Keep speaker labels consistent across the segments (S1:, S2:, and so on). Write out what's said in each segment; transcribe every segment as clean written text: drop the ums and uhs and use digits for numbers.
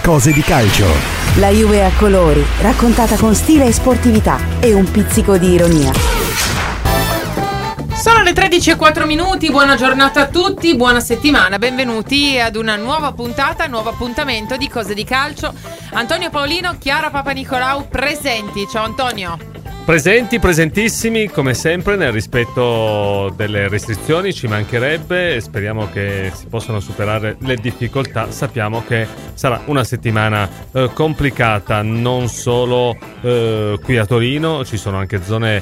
S1: Cose di calcio.
S2: La Juve a colori, raccontata con stile e sportività e un pizzico di ironia.
S3: Sono le 13:04, buona giornata a tutti, buona settimana, benvenuti ad una nuova puntata, nuovo appuntamento di Cose di Calcio. Antonio Paolino, Chiara Papanicolau presenti. Ciao Antonio.
S4: Presentissimi come sempre nel rispetto delle restrizioni, ci mancherebbe, speriamo che si possano superare le difficoltà. Sappiamo che sarà una settimana complicata, non solo qui a Torino, ci sono anche zone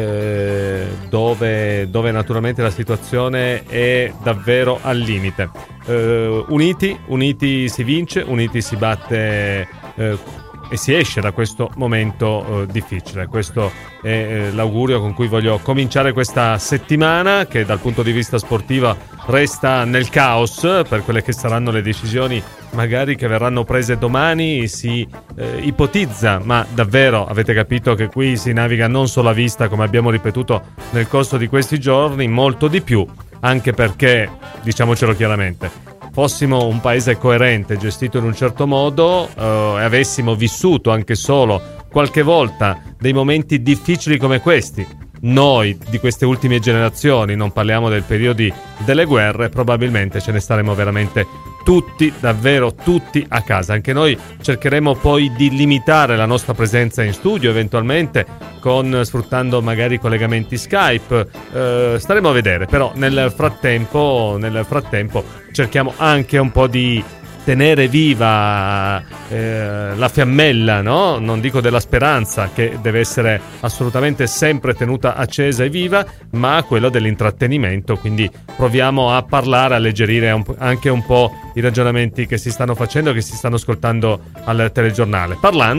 S4: dove naturalmente la situazione è davvero al limite. Uniti si vince, uniti si batte e si esce da questo momento difficile. Questo è l'augurio con cui voglio cominciare questa settimana, che dal punto di vista sportivo resta nel caos per quelle che saranno le decisioni magari che verranno prese domani. Si ipotizza, ma davvero avete capito che qui si naviga non solo a vista, come abbiamo ripetuto nel corso di questi giorni, molto di più, anche perché, diciamocelo chiaramente, fossimo un paese coerente, gestito in un certo modo, e avessimo vissuto anche solo qualche volta dei momenti difficili come questi, noi di queste ultime generazioni, non parliamo del periodo delle guerre, probabilmente ce ne staremo veramente tutti, davvero tutti a casa. Anche noi cercheremo poi di limitare la nostra presenza in studio, eventualmente sfruttando magari collegamenti Skype, staremo a vedere. Però nel frattempo cerchiamo anche un po' di tenere viva la fiammella, no? Non dico della speranza, che deve essere assolutamente sempre tenuta accesa e viva, ma quello dell'intrattenimento. Quindi proviamo a parlare, alleggerire anche un po' i ragionamenti che si stanno facendo, che si stanno ascoltando al telegiornale,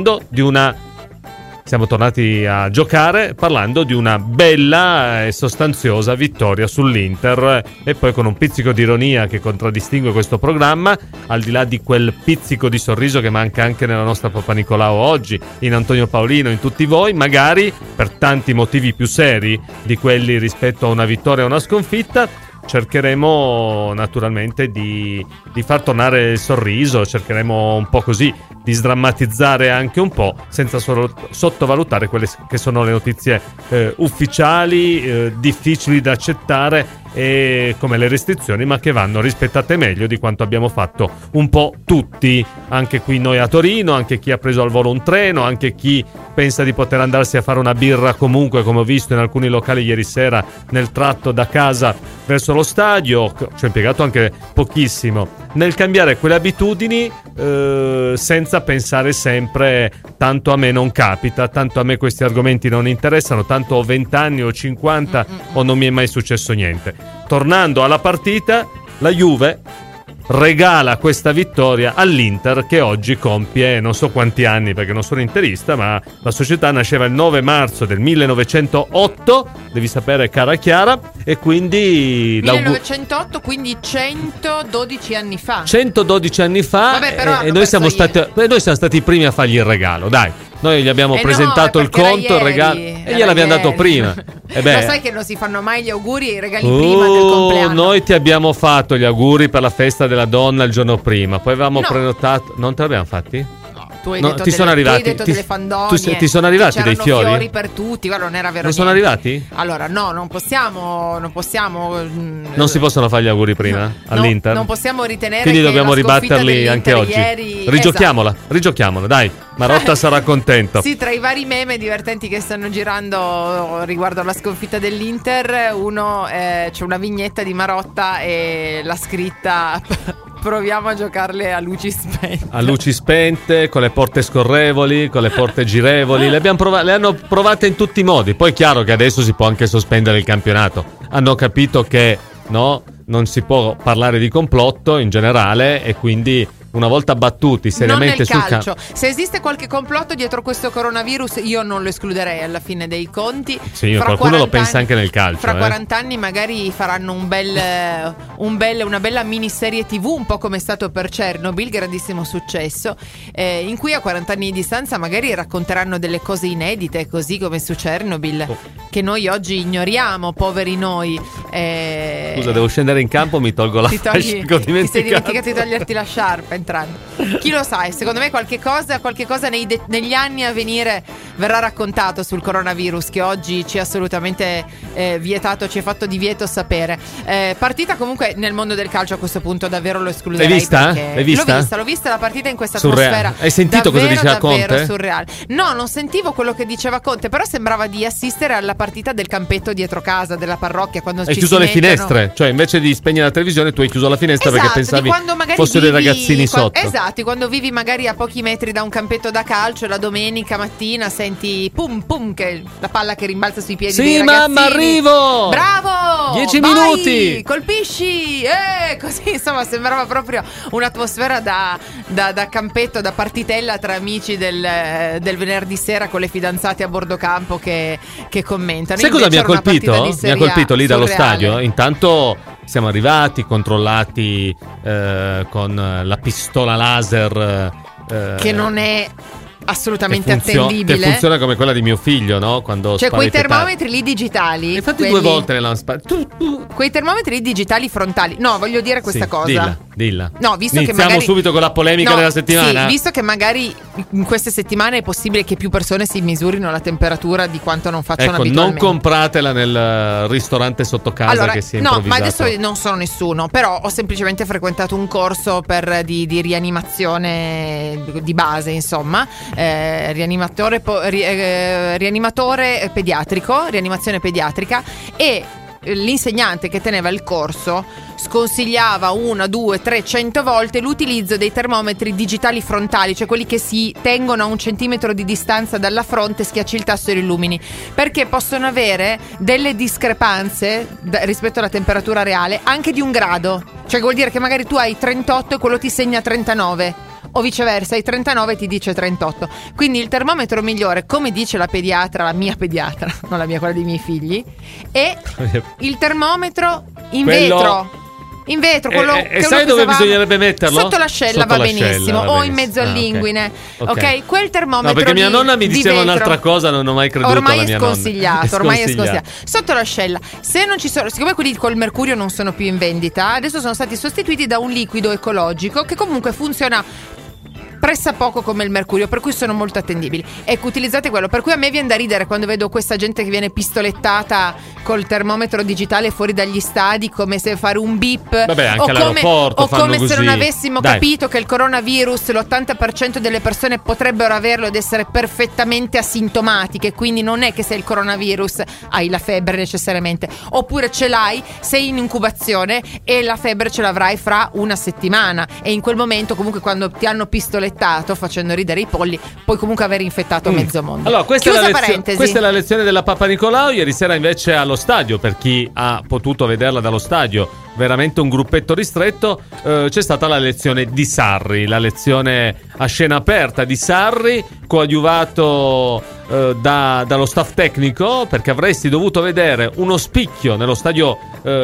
S4: siamo tornati a giocare parlando di una bella e sostanziosa vittoria sull'Inter, e poi con un pizzico di ironia che contraddistingue questo programma, al di là di quel pizzico di sorriso che manca anche nella nostra Papanicolau oggi, in Antonio Paolino, in tutti voi, magari per tanti motivi più seri di quelli rispetto a una vittoria o una sconfitta. Cercheremo naturalmente di far tornare il sorriso, cercheremo un po' così di sdrammatizzare anche un po', senza solo sottovalutare quelle che sono le notizie ufficiali, difficili da accettare, e come le restrizioni, ma che vanno rispettate meglio di quanto abbiamo fatto un po' tutti, anche qui noi a Torino, anche chi ha preso al volo un treno, anche chi pensa di poter andarsi a fare una birra comunque, come ho visto in alcuni locali ieri sera nel tratto da casa verso lo stadio. Ci ho impiegato anche pochissimo nel cambiare quelle abitudini, senza pensare sempre tanto a me non capita, tanto a me questi argomenti non interessano, tanto ho 20 anni o 50 o non mi è mai successo niente. Tornando alla partita, la Juve regala questa vittoria all'Inter, che oggi compie non so quanti anni, perché non sono interista, ma la società nasceva il 9 marzo del 1908, devi sapere, cara Chiara, e quindi
S3: 1908, quindi 112 anni fa.
S4: 112 anni fa.
S3: Vabbè, però
S4: e noi siamo stati i primi a fargli il regalo, dai. Noi gli abbiamo presentato il conto, il regalo, e gliel'abbiamo dato prima.
S3: Lo sai che non si fanno mai gli auguri e i regali prima del compleanno.
S4: Noi ti abbiamo fatto gli auguri per la festa della donna il giorno prima, poi avevamo prenotato. Non te l'abbiamo fatti?
S3: Tu hai detto delle fandonie.
S4: Ti sono arrivati dei fiori?
S3: Fiori per tutti, guarda, non era vero.
S4: Non sono arrivati?
S3: Allora, no, non possiamo.
S4: Non si possono fare gli auguri prima all'Inter?
S3: Non possiamo ritenere.
S4: Quindi
S3: che
S4: dobbiamo ribatterli anche oggi. Rigiochiamola, dai. Marotta sarà contento.
S3: Sì, tra i vari meme divertenti che stanno girando riguardo alla sconfitta dell'Inter, c'è una vignetta di Marotta e la scritta proviamo a giocarle a luci spente.
S4: A luci spente, con le porte scorrevoli, con le porte girevoli. Le hanno provate in tutti i modi. Poi è chiaro che adesso si può anche sospendere il campionato. Hanno capito che no, non si può parlare di complotto in generale, e quindi una volta battuti seriamente sul
S3: calcio. Se esiste qualche complotto dietro questo coronavirus, io non lo escluderei alla fine dei conti.
S4: Sì, qualcuno lo pensa anche nel calcio.
S3: Fra 40 anni magari faranno una bella miniserie TV, un po' come è stato per Chernobyl, grandissimo successo, in cui a 40 anni di distanza magari racconteranno delle cose inedite, così come su Chernobyl, che noi oggi ignoriamo, poveri noi.
S4: Scusa, devo scendere in campo, mi tolgo la fascia.
S3: Ti sei dimenticato di toglierti la sciarpa. entrando. Chi lo sa, secondo me qualche cosa negli anni a venire verrà raccontato sul coronavirus, che oggi ci è assolutamente vietato, ci è fatto divieto sapere. Partita comunque nel mondo del calcio a questo punto davvero lo escluderei.
S4: L'hai vista? L'hai vista?
S3: L'ho vista la partita in questa
S4: surreale.
S3: atmosfera.
S4: Hai sentito
S3: davvero,
S4: cosa diceva Conte?
S3: Davvero surreale. No, non sentivo quello che diceva Conte, però sembrava di assistere alla partita del campetto dietro casa, della parrocchia, quando
S4: hai chiuso le finestre, cioè invece di spegnere la televisione tu hai chiuso la finestra, perché pensavi fossero i ragazzini sotto.
S3: Esatto, quando vivi magari a pochi metri da un campetto da calcio, la domenica mattina senti pum pum, che la palla che rimbalza sui piedi dei ragazzini.
S4: Sì, mamma, arrivo!
S3: Bravo!
S4: 10
S3: vai,
S4: minuti!
S3: Colpisci! Così insomma sembrava proprio un'atmosfera da campetto, da partitella tra amici del venerdì sera, con le fidanzate a bordo campo che commentano.
S4: Sai cosa mi ha colpito? Mi ha colpito lì dallo
S3: surreale.
S4: stadio. Intanto siamo arrivati, controllati con la pistola laser
S3: che non è assolutamente attendibile,
S4: che funziona come quella di mio figlio, no? Quando
S3: cioè quei
S4: spara i
S3: termometri lì digitali,
S4: infatti 2 volte nella
S3: quei termometri lì digitali frontali. No, voglio dire questa cosa.
S4: Dilla.
S3: No, visto
S4: iniziamo
S3: che magari
S4: subito con la polemica della settimana.
S3: Sì, visto che magari in queste settimane è possibile che più persone si misurino la temperatura di quanto non facciano abitualmente.
S4: Non compratela nel ristorante sotto casa, allora, che si è improvvisato.
S3: No, ma adesso non sono nessuno, però ho semplicemente frequentato un corso di rianimazione di base, insomma, rianimatore pediatrico, rianimazione pediatrica, e l'insegnante che teneva il corso sconsigliava 1, 2, 3, 100 volte l'utilizzo dei termometri digitali frontali, cioè quelli che si tengono a 1 centimetro di distanza dalla fronte, schiacci il tasto e li illumini, perché possono avere delle discrepanze rispetto alla temperatura reale anche di 1 grado, cioè vuol dire che magari tu hai 38 e quello ti segna 39, o viceversa, hai 39 e ti dice 38. Quindi il termometro migliore, come dice la pediatra, la mia pediatra, non la mia, quella dei miei figli, è il termometro in vetro. In vetro, quello
S4: e sai dove bisognerebbe metterlo?
S3: Sotto l'ascella va benissimo, o in mezzo all'inguine. Ok, quel termometro.
S4: No, perché mia nonna mi diceva un'altra cosa, non ho mai creduto alla mia nonna.
S3: Ormai è sconsigliato. Sotto l'ascella, se non ci sono, siccome quelli col mercurio non sono più in vendita, adesso sono stati sostituiti da un liquido ecologico che comunque funziona pressappoco come il mercurio, per cui sono molto attendibili. Ecco, utilizzate quello. Per cui a me viene da ridere quando vedo questa gente che viene pistolettata col termometro digitale fuori dagli stadi, come se fare un beep.
S4: Vabbè, anche all'aeroporto
S3: o come
S4: così.
S3: Se non avessimo capito che il coronavirus, l'80% delle persone potrebbero averlo ed essere perfettamente asintomatiche, quindi non è che se il coronavirus hai la febbre necessariamente, oppure ce l'hai, sei in incubazione e la febbre ce l'avrai fra 1 settimana, e in quel momento comunque quando ti hanno pistolettato facendo ridere i polli puoi comunque aver infettato mezzo mondo.
S4: Allora, questa è la lezione della Papa Nicolau. Ieri sera invece allo stadio, per chi ha potuto vederla dallo stadio, veramente un gruppetto ristretto, c'è stata la lezione di Sarri, la lezione a scena aperta di Sarri, coadiuvato dallo staff tecnico, perché avresti dovuto vedere uno spicchio nello stadio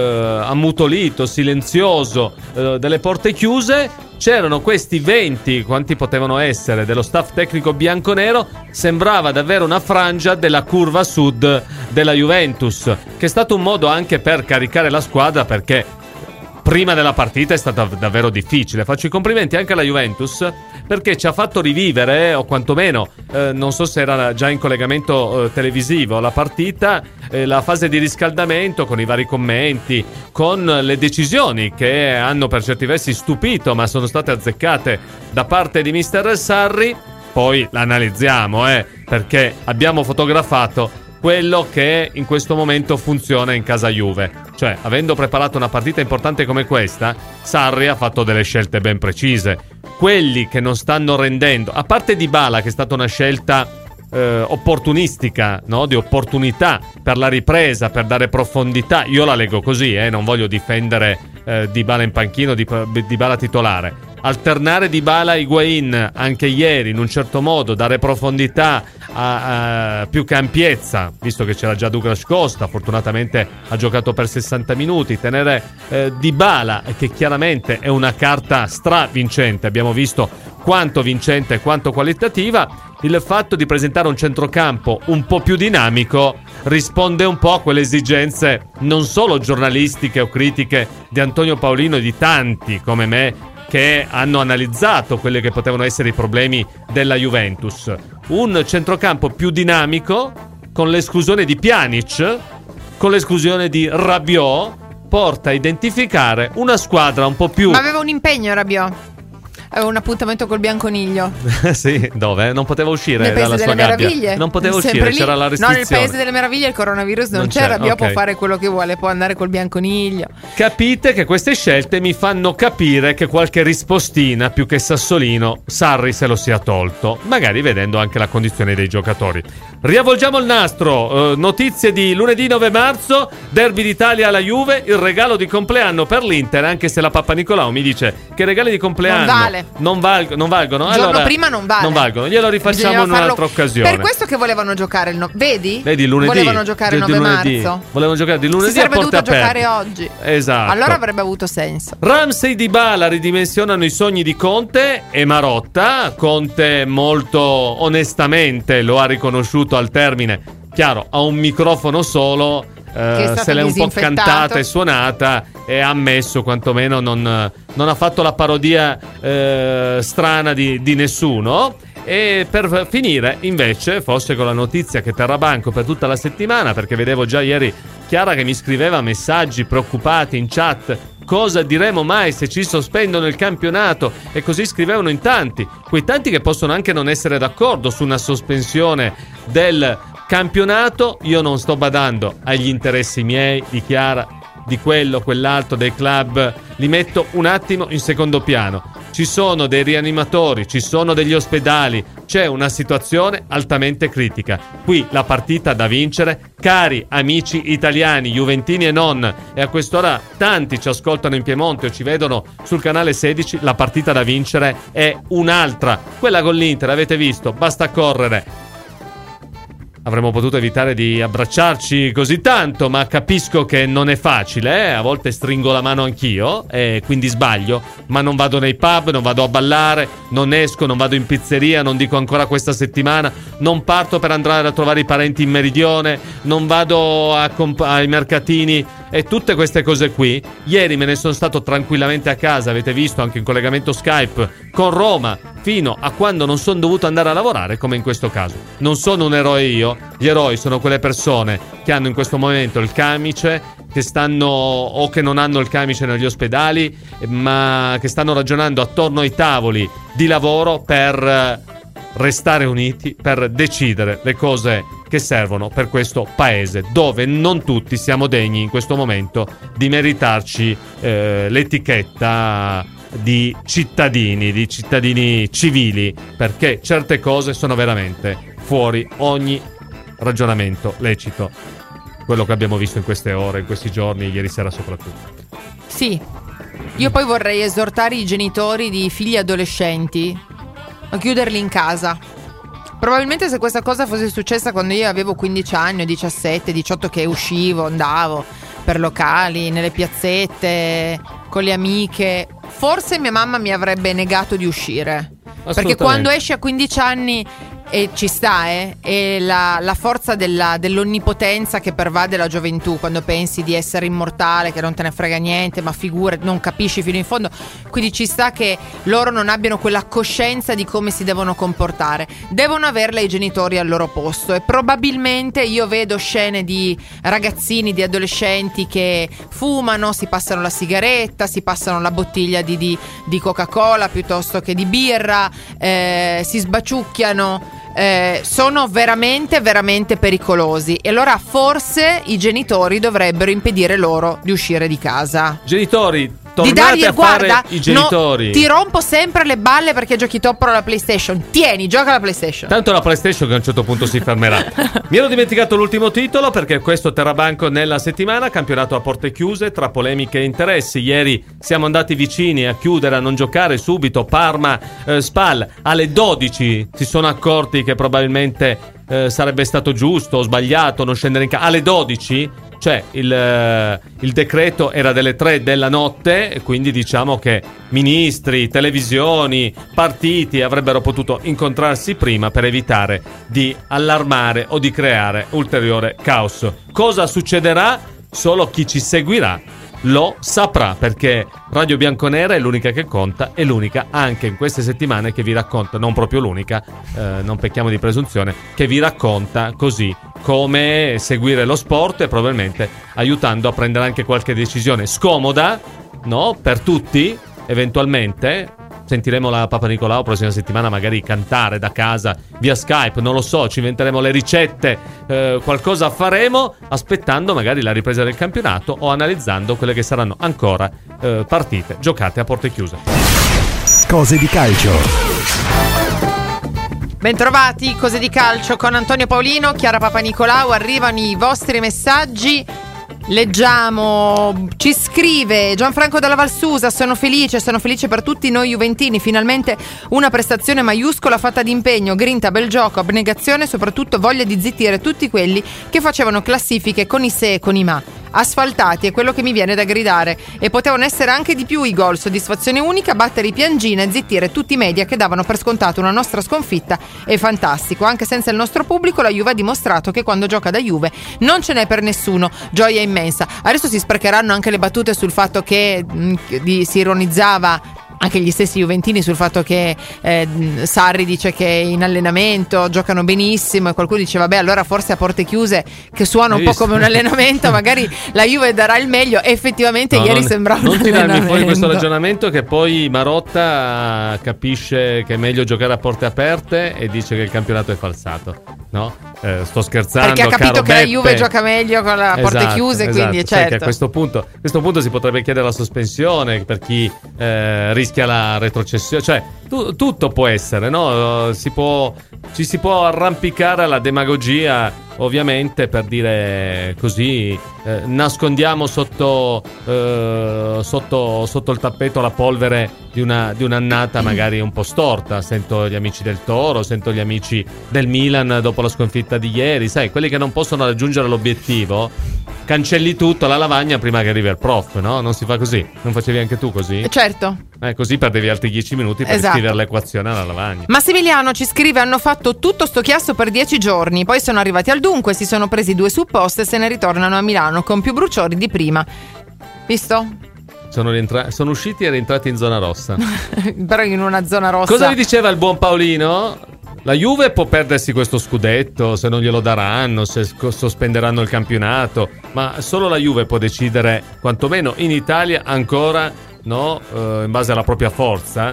S4: ammutolito, silenzioso, delle porte chiuse. C'erano questi 20, quanti potevano essere, dello staff tecnico bianconero. Sembrava davvero una frangia della curva sud della Juventus, che è stato un modo anche per caricare la squadra, perché prima della partita è stata davvero difficile. Faccio i complimenti anche alla Juventus, perché ci ha fatto rivivere, o quantomeno non so se era già in collegamento televisivo, la partita, la fase di riscaldamento, con i vari commenti, con le decisioni che hanno per certi versi stupito, ma sono state azzeccate da parte di mister Sarri. Poi l'analizziamo, perché abbiamo fotografato quello che in questo momento funziona in casa Juve. Cioè, avendo preparato una partita importante come questa, Sarri ha fatto delle scelte ben precise. Quelli che non stanno rendendo, a parte Dybala, che è stata una scelta opportunistica, no? Di opportunità per la ripresa, per dare profondità. Io la leggo così, non voglio difendere Dybala in panchino, Dybala titolare. Alternare Dybala e Higuain anche ieri in un certo modo, dare profondità più che ampiezza, visto che c'era già Douglas Costa, fortunatamente ha giocato per 60 minuti. Tenere Dybala, che chiaramente è una carta stravincente, abbiamo visto quanto vincente e quanto qualitativa. Il fatto di presentare un centrocampo un po' più dinamico risponde un po' a quelle esigenze non solo giornalistiche o critiche di Antonio Paolino e di tanti come me che hanno analizzato quelli che potevano essere i problemi della Juventus. Un centrocampo più dinamico, con l'esclusione di Pjanic, con l'esclusione di Rabiot, porta a identificare una squadra un po' più...
S3: Ma aveva un impegno Rabiot? Aveva un appuntamento col Bianconiglio.
S4: Sì, dove? Non poteva uscire
S3: nel
S4: dalla sua gabbia.
S3: Meraviglie.
S4: Non poteva uscire, c'era la restrizione.
S3: No, nel Paese delle Meraviglie il coronavirus non c'è. Rabiot può fare quello che vuole, può andare col Bianconiglio.
S4: Capite che queste scelte mi fanno capire che qualche rispostina più che Sassolino Sarri se lo sia tolto, magari vedendo anche la condizione dei giocatori. Riavvolgiamo il nastro. Notizie di lunedì 9 marzo, derby d'Italia alla Juve, il regalo di compleanno per l'Inter, anche se la Pappa Nicolau mi dice che regali di compleanno non valgono.
S3: Il giorno
S4: allora,
S3: prima non vale.
S4: Non valgono, glielo rifacciamo in un'altra occasione.
S3: Per questo che volevano giocare il
S4: Vedi lunedì.
S3: Volevano giocare il 9 marzo.
S4: Volevano giocare di lunedì.
S3: Si sarebbe dovuto giocare oggi.
S4: Esatto.
S3: Allora avrebbe avuto senso.
S4: Ramsey, Dybala ridimensionano i sogni di Conte e Marotta. Conte molto onestamente lo ha riconosciuto al termine. Chiaro, ha un microfono solo, se l'è un po' cantata e suonata, e ha ammesso quantomeno non ha fatto la parodia strana di nessuno. E per finire invece forse con la notizia che terrà banco per tutta la settimana, perché vedevo già ieri Chiara che mi scriveva messaggi preoccupati in chat: cosa diremo mai se ci sospendono il campionato? E così scrivevano in tanti, quei tanti che possono anche non essere d'accordo su una sospensione del campionato. Io non sto badando agli interessi miei, di Chiara, di quello, quell'altro, dei club, li metto un attimo in secondo piano. Ci sono dei rianimatori, ci sono degli ospedali, c'è una situazione altamente critica. Qui la partita da vincere, cari amici italiani, juventini e non, e a quest'ora tanti ci ascoltano in Piemonte o ci vedono sul canale 16, la partita da vincere è un'altra. Quella con l'Inter, avete visto, basta correre. Avremmo potuto evitare di abbracciarci così tanto, ma capisco che non è facile, a volte stringo la mano anch'io e quindi sbaglio, ma non vado nei pub, non vado a ballare, non esco, non vado in pizzeria, non dico ancora questa settimana, non parto per andare a trovare i parenti in meridione, non vado ai mercatini e tutte queste cose qui. Ieri me ne sono stato tranquillamente a casa, avete visto, anche in collegamento Skype con Roma, fino a quando non sono dovuto andare a lavorare, come in questo caso. Non sono un eroe io, gli eroi sono quelle persone che hanno in questo momento il camice, che stanno o che non hanno il camice negli ospedali, ma che stanno ragionando attorno ai tavoli di lavoro per restare uniti, per decidere le cose che servono per questo paese, dove non tutti siamo degni in questo momento di meritarci l'etichetta di cittadini civili, perché certe cose sono veramente fuori ogni ragionamento lecito. Quello che abbiamo visto in queste ore, in questi giorni, ieri sera soprattutto.
S3: Sì, io poi vorrei esortare i genitori di figli adolescenti a chiuderli in casa. Probabilmente se questa cosa fosse successa quando io avevo 15 anni, 17, 18, che uscivo, andavo per locali, nelle piazzette, con le amiche, forse mia mamma mi avrebbe negato di uscire. Perché quando esci a 15 anni e ci sta, è la forza dell'onnipotenza che pervade la gioventù, quando pensi di essere immortale, che non te ne frega niente, ma figurati, non capisci fino in fondo. Quindi ci sta che loro non abbiano quella coscienza di come si devono comportare, devono averla i genitori al loro posto. E probabilmente io vedo scene di ragazzini, di adolescenti che fumano, si passano la sigaretta, si passano la bottiglia di Coca-Cola piuttosto che di birra, si sbaciucchiano. Sono veramente veramente pericolosi, e allora forse i genitori dovrebbero impedire loro di uscire di casa.
S4: Genitori,
S3: di dargli,
S4: a
S3: guarda,
S4: fare i genitori.
S3: No, ti rompo sempre le balle perché giochi troppo alla PlayStation. Tieni, gioca alla PlayStation.
S4: Tanto la PlayStation che a un certo punto si fermerà. Mi ero dimenticato l'ultimo titolo, perché questo terrà banco nella settimana. Campionato a porte chiuse, tra polemiche e interessi. Ieri siamo andati vicini a chiudere, a non giocare subito. Parma, Spal alle 12 si sono accorti che probabilmente sarebbe stato giusto o sbagliato non scendere in casa alle 12. Cioè il decreto era delle 3 della notte, e quindi diciamo che ministri, televisioni, partiti avrebbero potuto incontrarsi prima per evitare di allarmare o di creare ulteriore caos. Cosa succederà? Solo chi ci seguirà lo saprà, perché Radio Bianconera è l'unica che conta, è l'unica anche in queste settimane che vi racconta, non proprio l'unica, non pecchiamo di presunzione, che vi racconta così come seguire lo sport e probabilmente aiutando a prendere anche qualche decisione scomoda, no? Per tutti, eventualmente. Sentiremo la Papa Nicolau prossima settimana magari cantare da casa via Skype, non lo so, ci inventeremo le ricette, qualcosa faremo aspettando magari la ripresa del campionato o analizzando quelle che saranno ancora partite giocate a porte chiuse.
S1: Cose di calcio.
S3: Bentrovati, Cose di calcio con Antonio Paolino, Chiara Papanicolau. Arrivano i vostri messaggi. Leggiamo, ci scrive Gianfranco dalla Valsusa: sono felice per tutti noi juventini, finalmente una prestazione maiuscola fatta di impegno, grinta, bel gioco, abnegazione e soprattutto voglia di zittire tutti quelli che facevano classifiche con i se e con i ma. Asfaltati è quello che mi viene da gridare, e potevano essere anche di più i gol. Soddisfazione unica, battere i Piangina e zittire tutti i media che davano per scontato una nostra sconfitta è fantastico. Anche senza il nostro pubblico la Juve ha dimostrato che quando gioca da Juve non ce n'è per nessuno, gioia immensa. Adesso si sprecheranno anche le battute sul fatto che si ironizzava anche gli stessi juventini sul fatto che Sarri dice che in allenamento giocano benissimo, e qualcuno dice vabbè, allora forse a porte chiuse, che suona un po' come un allenamento, magari la Juve darà il meglio. Effettivamente ieri sembrava un allenamento. Non tirarmi fuori questo
S4: ragionamento che poi Marotta capisce che è meglio giocare a porte aperte e dice che il campionato è falsato, no? Sto scherzando,
S3: perché ha capito che
S4: Beppe.
S3: La Juve gioca meglio con le porte chiuse, quindi
S4: certo.
S3: Sai
S4: che a questo punto si potrebbe chiedere la sospensione per chi rischia la retrocessione, cioè tutto può essere, no? Ci si può arrampicare alla demagogia, ovviamente, per dire così, nascondiamo sotto il tappeto la polvere di un'annata magari un po' storta. Sento gli amici del Toro, sento gli amici del Milan dopo la sconfitta di ieri, sai, quelli che non possono raggiungere l'obiettivo, cancelli tutto alla lavagna prima che arrivi il prof, no? Non si fa così? Non facevi anche tu così?
S3: Certo.
S4: Così perdevi altri 10 minuti per scrivere l'equazione alla lavagna.
S3: Massimiliano ci scrive: hanno fatto tutto sto chiasso per 10 giorni, poi sono arrivati al dunque, si sono presi 2 supposte e se ne ritornano a Milano con più bruciori di prima. Visto?
S4: Sono usciti e rientrati in zona rossa.
S3: Però in una zona rossa.
S4: Cosa vi diceva il buon Paolino? La Juve può perdersi questo scudetto se non glielo daranno, se sospenderanno il campionato, ma solo la Juve può decidere, quantomeno in Italia ancora, no, in base alla propria forza,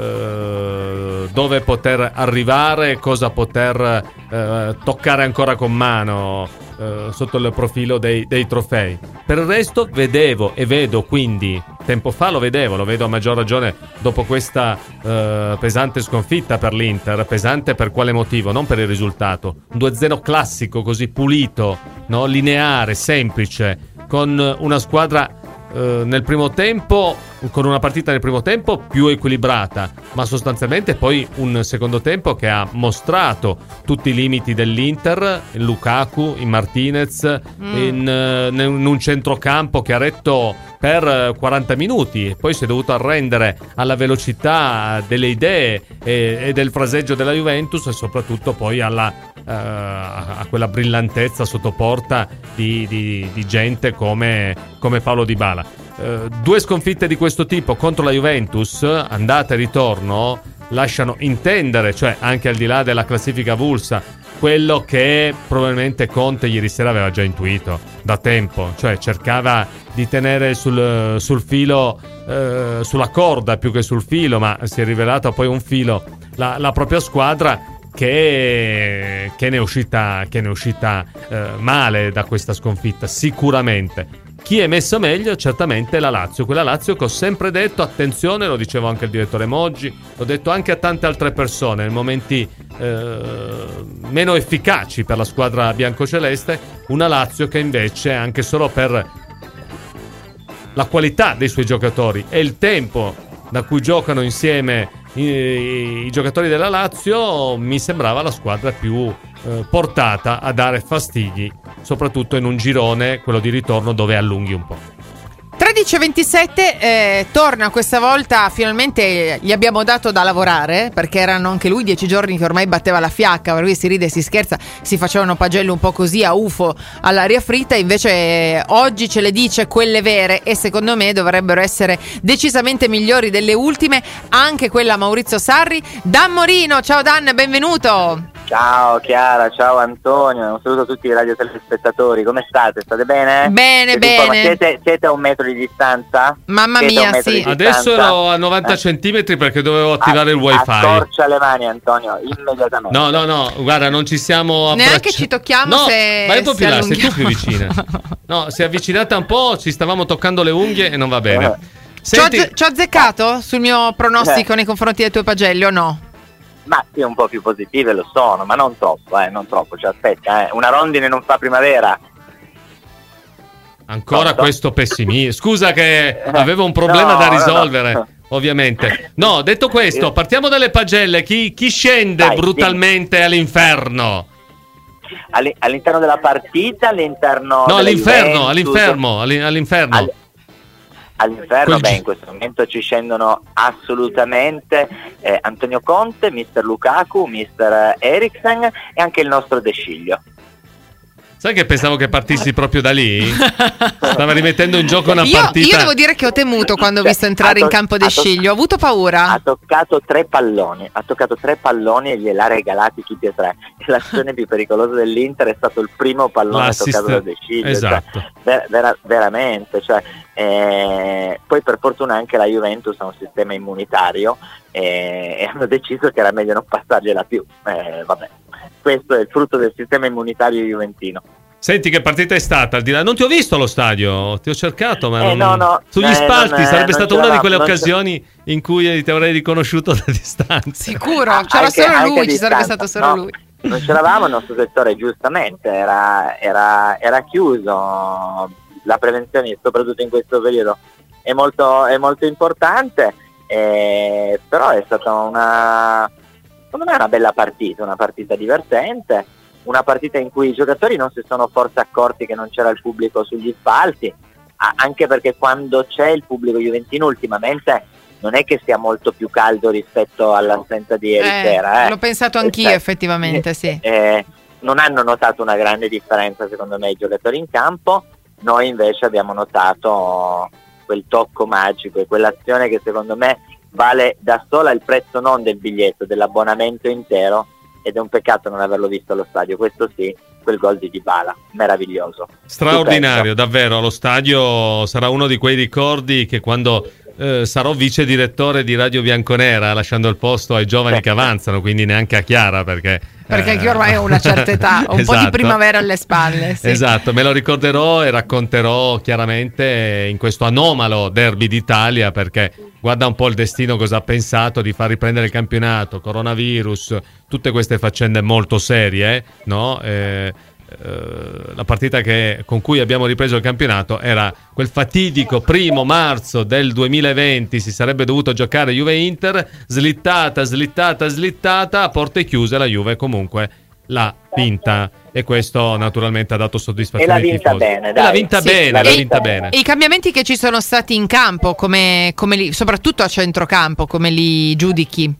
S4: dove poter arrivare, cosa poter toccare ancora con mano sotto il profilo dei trofei. Per il resto vedo, quindi tempo fa lo vedo a maggior ragione dopo questa pesante sconfitta per l'Inter. Pesante per quale motivo? Non per il risultato. Un 2-0 classico, così pulito, no? Lineare, semplice, con una squadra nel primo tempo, con una partita nel primo tempo più equilibrata, ma sostanzialmente poi un secondo tempo che ha mostrato tutti i limiti dell'Inter, in Lukaku, in Martinez, in un centrocampo che ha retto per 40 minuti e poi si è dovuto arrendere alla velocità delle idee e del fraseggio della Juventus, e soprattutto poi a quella brillantezza sotto porta di gente come Paulo Dybala. 2 sconfitte di questo tipo contro la Juventus, andata e ritorno, lasciano intendere, cioè anche al di là della classifica avulsa, quello che probabilmente Conte ieri sera aveva già intuito da tempo, cioè cercava di tenere sul filo, sulla corda più che sul filo, ma si è rivelata poi un filo la propria squadra che ne è uscita male da questa sconfitta, sicuramente. Chi è messo meglio? Certamente la Lazio, quella Lazio che ho sempre detto, attenzione, lo dicevo anche il direttore Moggi, l'ho detto anche a tante altre persone, nei momenti meno efficaci per la squadra biancoceleste, una Lazio che invece, anche solo per la qualità dei suoi giocatori e il tempo da cui giocano insieme i giocatori della Lazio, mi sembrava la squadra più portata a dare fastidi, soprattutto in un girone, quello di ritorno, dove allunghi un po'.
S3: 11:27 torna questa volta, finalmente gli abbiamo dato da lavorare, perché erano anche lui 10 giorni che ormai batteva la fiacca, per cui si ride e si scherza, si facevano pagelle un po' così a UFO all'aria fritta, invece oggi ce le dice quelle vere e secondo me dovrebbero essere decisamente migliori delle ultime, anche quella Maurizio Sarri. Dan Morino, ciao Dan, benvenuto.
S5: Ciao Chiara, ciao Antonio, un saluto a tutti i radiotelespektatori, come state? State bene?
S3: Bene,
S5: Siete a 1 metro di distanza?
S3: Mamma mia, sì.
S4: Adesso ero a 90 centimetri perché dovevo attivare il wifi.
S5: Accorcia le mani Antonio, immediatamente.
S4: No, guarda, non ci siamo
S3: neanche ci tocchiamo,
S4: no,
S3: se
S4: vai un po' più là, sei tu
S3: allunghiamo.
S4: più vicina. No, si è avvicinata un po', ci stavamo toccando le unghie e non va bene. Senti,
S3: Ci ho azzeccato sul mio pronostico nei confronti delle tue pagelle o no?
S5: Ma sì, un po' più positive lo sono, ma non troppo, non troppo, cioè aspetta, una rondine non fa primavera.
S4: ancora questo pessimismo. Scusa che avevo un problema da risolvere. Ovviamente. No, detto questo, partiamo dalle pagelle. Chi scende brutalmente all'inferno?
S5: All'interno della partita, all'interno
S4: no,
S5: all'inferno. All'inferno, in questo momento ci scendono assolutamente Antonio Conte, mister Lukaku, mister Eriksen e anche il nostro De Sciglio.
S4: Sai che pensavo che partissi proprio da lì? Stava rimettendo in gioco una partita.
S3: Io devo dire che ho temuto quando ho visto entrare in campo De Sciglio, ho avuto paura.
S5: Ha toccato tre palloni e gliel'ha regalati tutti e tre. L'azione più pericolosa dell'Inter è stato il primo pallone toccato da De Sciglio.
S4: Esatto.
S5: Cioè, veramente, poi per fortuna anche la Juventus ha un sistema immunitario e hanno deciso che era meglio non passargliela più. Vabbè. Questo è il frutto del sistema immunitario juventino.
S4: Senti, che partita è stata? Al di là, non ti ho visto allo stadio, ti ho cercato, ma
S5: no.
S4: Sugli spalti sarebbe stata una di quelle occasioni in cui ti avrei riconosciuto da distanza.
S3: Sicuro, c'era solo lui, ci sarebbe stato solo lui.
S5: Non c'eravamo, il nostro settore giustamente era chiuso. La prevenzione, soprattutto in questo periodo, è molto importante, però è stata secondo me una bella partita, una partita divertente, una partita in cui i giocatori non si sono forse accorti che non c'era il pubblico sugli spalti, anche perché quando c'è il pubblico juventino ultimamente non è che sia molto più caldo rispetto all'assenza di ieri sera.
S3: L'ho pensato anch'io, effettivamente, sì.
S5: Non hanno notato una grande differenza secondo me i giocatori in campo, noi invece abbiamo notato quel tocco magico e quell'azione che secondo me vale da sola il prezzo non del biglietto, dell'abbonamento intero, ed è un peccato non averlo visto allo stadio. Questo sì, quel gol di Dybala, meraviglioso,
S4: straordinario,
S5: stupendo.
S4: davvero. Allo stadio sarà uno di quei ricordi che quando sarò vice direttore di Radio Bianconera, lasciando il posto ai giovani che avanzano, quindi neanche a Chiara, perché
S3: anche io ormai ho una certa età, ho un po' di primavera alle spalle. Sì.
S4: Esatto, me lo ricorderò e racconterò chiaramente in questo anomalo derby d'Italia, perché guarda un po' il destino cosa ha pensato di far riprendere il campionato, coronavirus, tutte queste faccende molto serie, no? La partita con cui abbiamo ripreso il campionato era quel fatidico 1 marzo del 2020, si sarebbe dovuto giocare Juve-Inter, slittata, a porte chiuse la Juve comunque l'ha vinta e questo naturalmente ha dato soddisfazione
S5: ai tifosi.
S4: L'ha vinta bene.
S3: E i cambiamenti che ci sono stati in campo, come soprattutto a centrocampo, come li giudichi?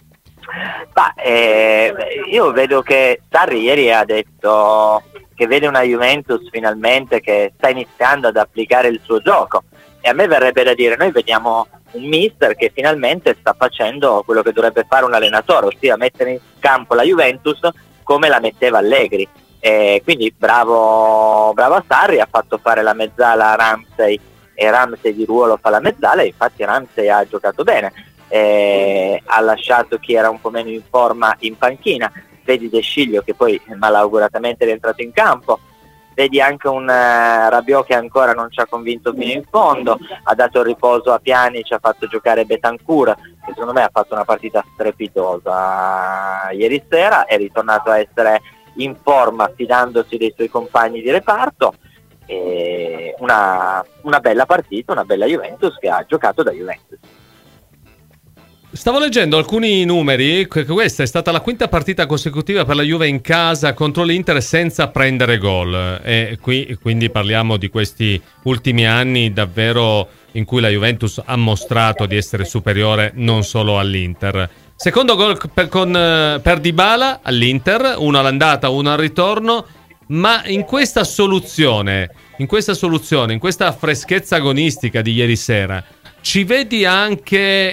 S5: Io vedo che Sarri ieri ha detto che vede una Juventus finalmente che sta iniziando ad applicare il suo gioco, e a me verrebbe da dire, noi vediamo un mister che finalmente sta facendo quello che dovrebbe fare un allenatore, ossia mettere in campo la Juventus come la metteva Allegri, quindi bravo a Sarri, ha fatto fare la mezzala a Ramsey e Ramsey di ruolo fa la mezzala, e infatti Ramsey ha giocato bene. Ha lasciato chi era un po' meno in forma in panchina, vedi De Sciglio che poi malauguratamente è rientrato in campo, vedi anche un Rabiot che ancora non ci ha convinto fino in fondo, ha dato il riposo a Pjanic, ha fatto giocare Bentancur che secondo me ha fatto una partita strepitosa ieri sera, è ritornato a essere in forma fidandosi dei suoi compagni di reparto, e una bella partita, una bella Juventus che ha giocato da Juventus.
S4: Stavo leggendo alcuni numeri, questa è stata la quinta partita consecutiva per la Juve in casa contro l'Inter senza prendere gol, e quindi parliamo di questi ultimi anni davvero in cui la Juventus ha mostrato di essere superiore non solo all'Inter. Secondo gol per Dybala all'Inter, uno all'andata, uno al ritorno, ma in questa soluzione, in questa freschezza agonistica di ieri sera, ci vedi anche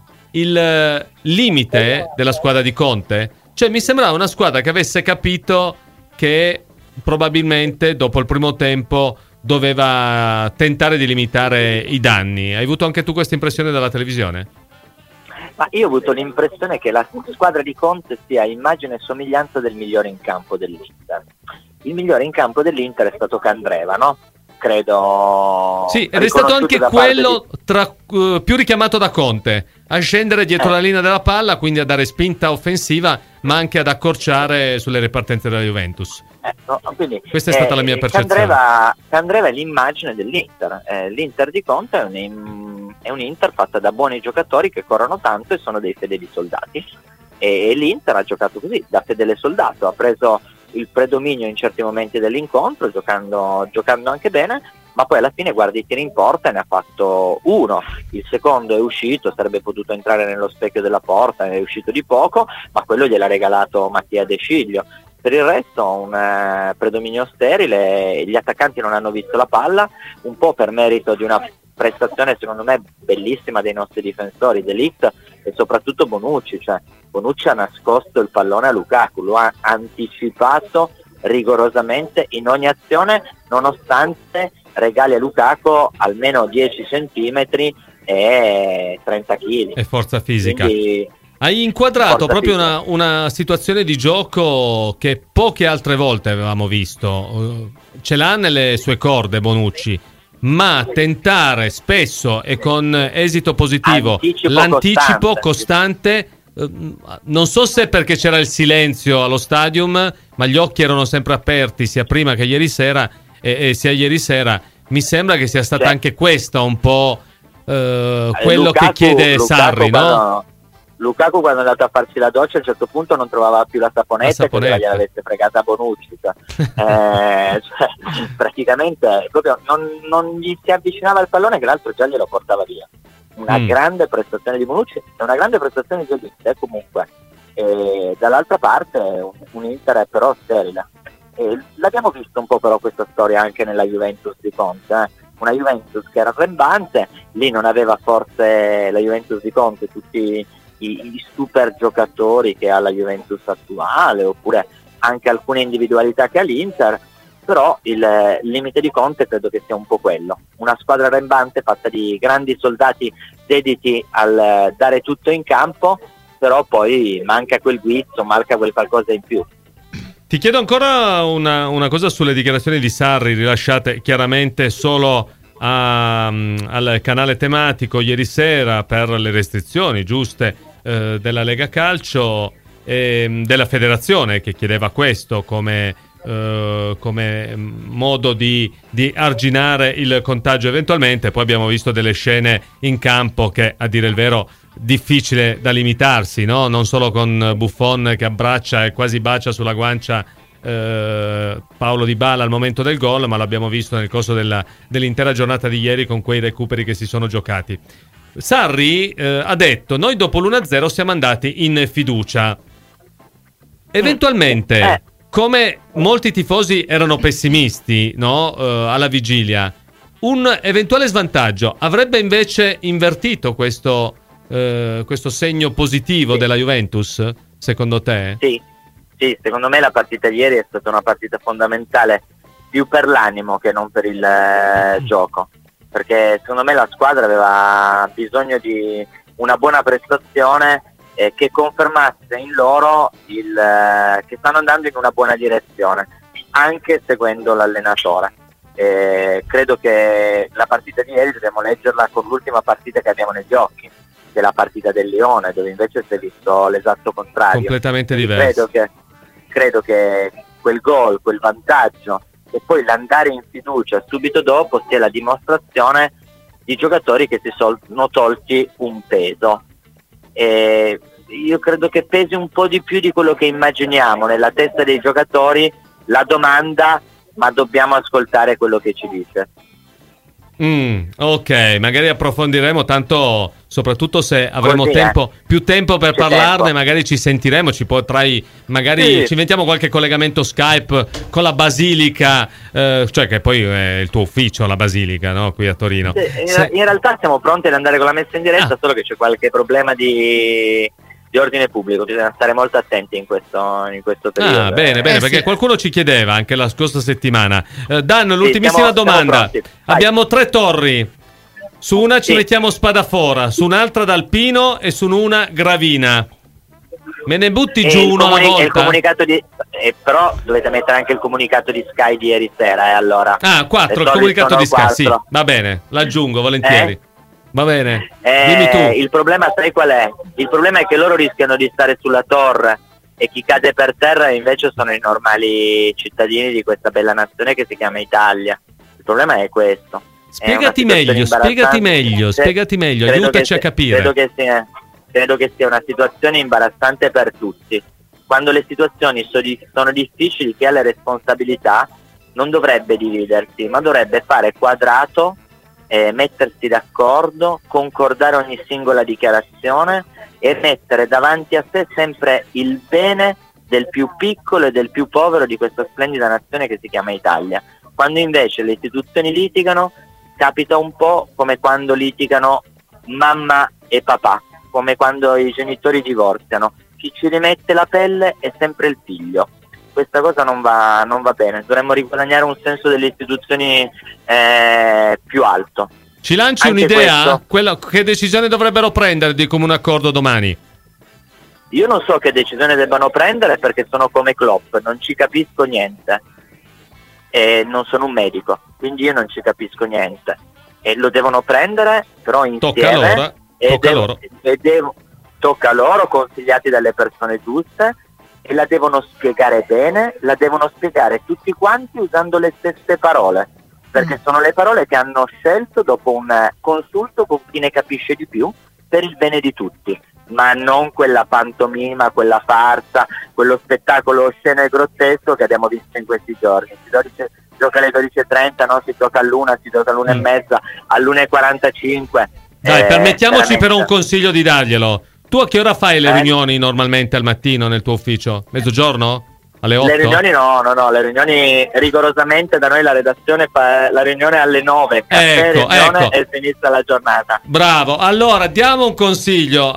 S4: il limite della squadra di Conte? Cioè, mi sembrava una squadra che avesse capito che probabilmente dopo il primo tempo doveva tentare di limitare i danni. Hai avuto anche tu questa impressione dalla televisione?
S5: Ma io ho avuto l'impressione che la squadra di Conte sia immagine e somiglianza del migliore in campo dell'Inter. Il migliore in campo dell'Inter è stato Candreva, no? Credo.
S4: Sì, ed è stato anche quello più richiamato da Conte, a scendere dietro la linea della palla, quindi a dare spinta offensiva, ma anche ad accorciare sulle ripartenze della Juventus.
S5: Quindi,
S4: questa è stata la mia percezione.
S5: Candreva è l'immagine dell'Inter. L'Inter di Conte è un Inter fatta da buoni giocatori che corrono tanto e sono dei fedeli soldati. E l'Inter ha giocato così, da fedele soldato, ha preso il predominio in certi momenti dell'incontro, giocando anche bene, ma poi alla fine guarda i tiri in porta e ne ha fatto uno. Il secondo è uscito, sarebbe potuto entrare nello specchio della porta, è uscito di poco, ma quello gliel'ha regalato Mattia De Sciglio. Per il resto un predominio sterile, gli attaccanti non hanno visto la palla, un po' per merito di una prestazione secondo me bellissima dei nostri difensori, De Ligt e soprattutto Bonucci. Cioè Bonucci ha nascosto il pallone a Lukaku, lo ha anticipato rigorosamente in ogni azione, nonostante regali a Lukaku almeno 10 centimetri e 30 kg.
S4: E forza fisica.
S5: Quindi,
S4: hai inquadrato proprio una situazione di gioco che poche altre volte avevamo visto. Ce l'ha nelle sue corde Bonucci, ma tentare spesso e con esito positivo l'anticipo costante, non so se perché c'era il silenzio allo stadium, ma gli occhi erano sempre aperti sia prima che ieri sera, e sia ieri sera mi sembra che sia stata anche questa un po' quello
S5: Lukaku,
S4: che chiede Sarri, no?
S5: Lukaku quando è andato a farsi la doccia a un certo punto non trovava più la saponetta che gliel'avesse fregata Bonucci, cioè, praticamente proprio non gli si avvicinava il pallone che l'altro già glielo portava via. Una grande prestazione di Bonucci e una grande prestazione di Olise comunque. E dall'altra parte un Inter però sterile. E l'abbiamo visto un po' però questa storia anche nella Juventus di Conte, una Juventus che era arrembante, lì non aveva forse la Juventus di Conte tutti i super giocatori che ha la Juventus attuale, oppure anche alcune individualità che ha l'Inter, però il limite di Conte credo che sia un po' quello, una squadra arrembante fatta di grandi soldati dediti al dare tutto in campo, però poi manca quel guizzo, manca quel qualcosa in più.
S4: Ti chiedo ancora una cosa sulle dichiarazioni di Sarri rilasciate chiaramente solo al canale tematico ieri sera per le restrizioni giuste della Lega Calcio e della federazione, che chiedeva questo come modo di arginare il contagio eventualmente. Poi abbiamo visto delle scene in campo che, a dire il vero, difficile da limitarsi, no? Non solo con Buffon che abbraccia e quasi bacia sulla guancia Paulo Dybala al momento del gol, ma l'abbiamo visto nel corso dell'intera giornata di ieri con quei recuperi che si sono giocati. Sarri ha detto: noi dopo l'1-0 siamo andati in fiducia. Eventualmente, come molti tifosi erano pessimisti, no? Alla vigilia, un eventuale svantaggio avrebbe invece invertito questo segno positivo della Juventus, secondo te?
S5: Sì, secondo me la partita di ieri è stata una partita fondamentale più per l'animo che non per il gioco, perché secondo me la squadra aveva bisogno di una buona prestazione che confermasse in loro che stanno andando in una buona direzione, anche seguendo l'allenatore. Credo che la partita di ieri dobbiamo leggerla con l'ultima partita che abbiamo negli occhi, che è la partita del Lione, dove invece si è visto l'esatto contrario.
S4: Completamente diverso.
S5: Credo che quel gol, quel vantaggio e poi l'andare in fiducia subito dopo sia la dimostrazione di giocatori che si sono tolti un peso. e io credo che pesi un po' di più di quello che immaginiamo nella testa dei giocatori la domanda: ma dobbiamo ascoltare quello che ci dice?
S4: Ok, magari approfondiremo, tanto soprattutto se avremo
S5: Così,
S4: più tempo per
S5: C'è
S4: parlarne,
S5: tempo.
S4: magari ci sentiremo, ci potrai, magari
S5: Sì.
S4: ci inventiamo qualche collegamento Skype con la Basilica, cioè che poi è il tuo ufficio, la Basilica, no? Qui a Torino.
S5: In realtà siamo pronti ad andare con la messa in diretta, solo che c'è qualche problema di ordine pubblico, bisogna stare molto attenti in questo periodo.
S4: Bene, perché
S3: sì.
S4: qualcuno ci chiedeva anche la scorsa settimana. Dan, l'ultimissima
S5: siamo
S4: domanda.
S5: pronti. Vai.
S4: Abbiamo 3 torri. Su una ci
S5: Sì.
S4: mettiamo Spadafora, su un'altra D'Alpino e su una Gravina. Me ne butti
S5: E
S4: giù
S5: il
S4: uno alla
S5: il
S4: volta?
S5: comunicato però dovete mettere anche il comunicato di Sky di ieri sera, allora.
S4: 4, il
S5: Le
S4: comunicato
S5: sono
S4: di Sky, sì,
S5: 4.
S4: va bene, l'aggiungo volentieri. Va bene, dimmi tu.
S5: Il problema, sai qual è? Il problema è che loro rischiano di stare sulla torre e chi cade per terra invece sono i normali cittadini di questa bella nazione che si chiama Italia. Il problema è questo.
S4: Spiegati meglio, aiutaci a capire.
S5: Credo che sia una situazione imbarazzante per tutti. Quando le situazioni sono difficili, chi ha le responsabilità non dovrebbe dividersi, ma dovrebbe fare quadrato, mettersi d'accordo, concordare ogni singola dichiarazione e mettere davanti a sé sempre il bene del più piccolo e del più povero di questa splendida nazione che si chiama Italia. Quando invece le istituzioni litigano, capita un po' come quando litigano mamma e papà, come quando i genitori divorziano. Chi ci rimette la pelle è sempre il figlio. Questa cosa non va bene, dovremmo riguadagnare un senso delle istituzioni più alto.
S4: Ci lanci
S5: Anche
S4: un'idea?
S5: questo.
S4: Che decisione dovrebbero prendere di comune accordo domani?
S5: Io non so che decisione debbano prendere perché sono come Klopp, non ci capisco niente. E non sono un medico, quindi io non ci capisco niente. E lo devono prendere, però insieme. Tocca loro, consigliati dalle persone giuste, e la devono spiegare bene, la devono spiegare tutti quanti usando le stesse parole, perché sono le parole che hanno scelto dopo un consulto con chi ne capisce di più per il bene di tutti, ma non quella pantomima, quella farsa, quello spettacolo sceno e grottesco che abbiamo visto in questi giorni. Si gioca alle 12:30, no? Si gioca all'una, si gioca all'1:30, all'1:45.
S4: Dai, permettiamoci
S5: veramente.
S4: però un consiglio di darglielo. Tu a che ora fai le riunioni normalmente al mattino nel tuo ufficio? Mezzogiorno? Alle 8?
S5: Le riunioni no, le riunioni rigorosamente da noi la redazione fa la riunione alle 9,
S4: Ecco.
S5: E si inizia la giornata.
S4: Bravo, allora diamo un consiglio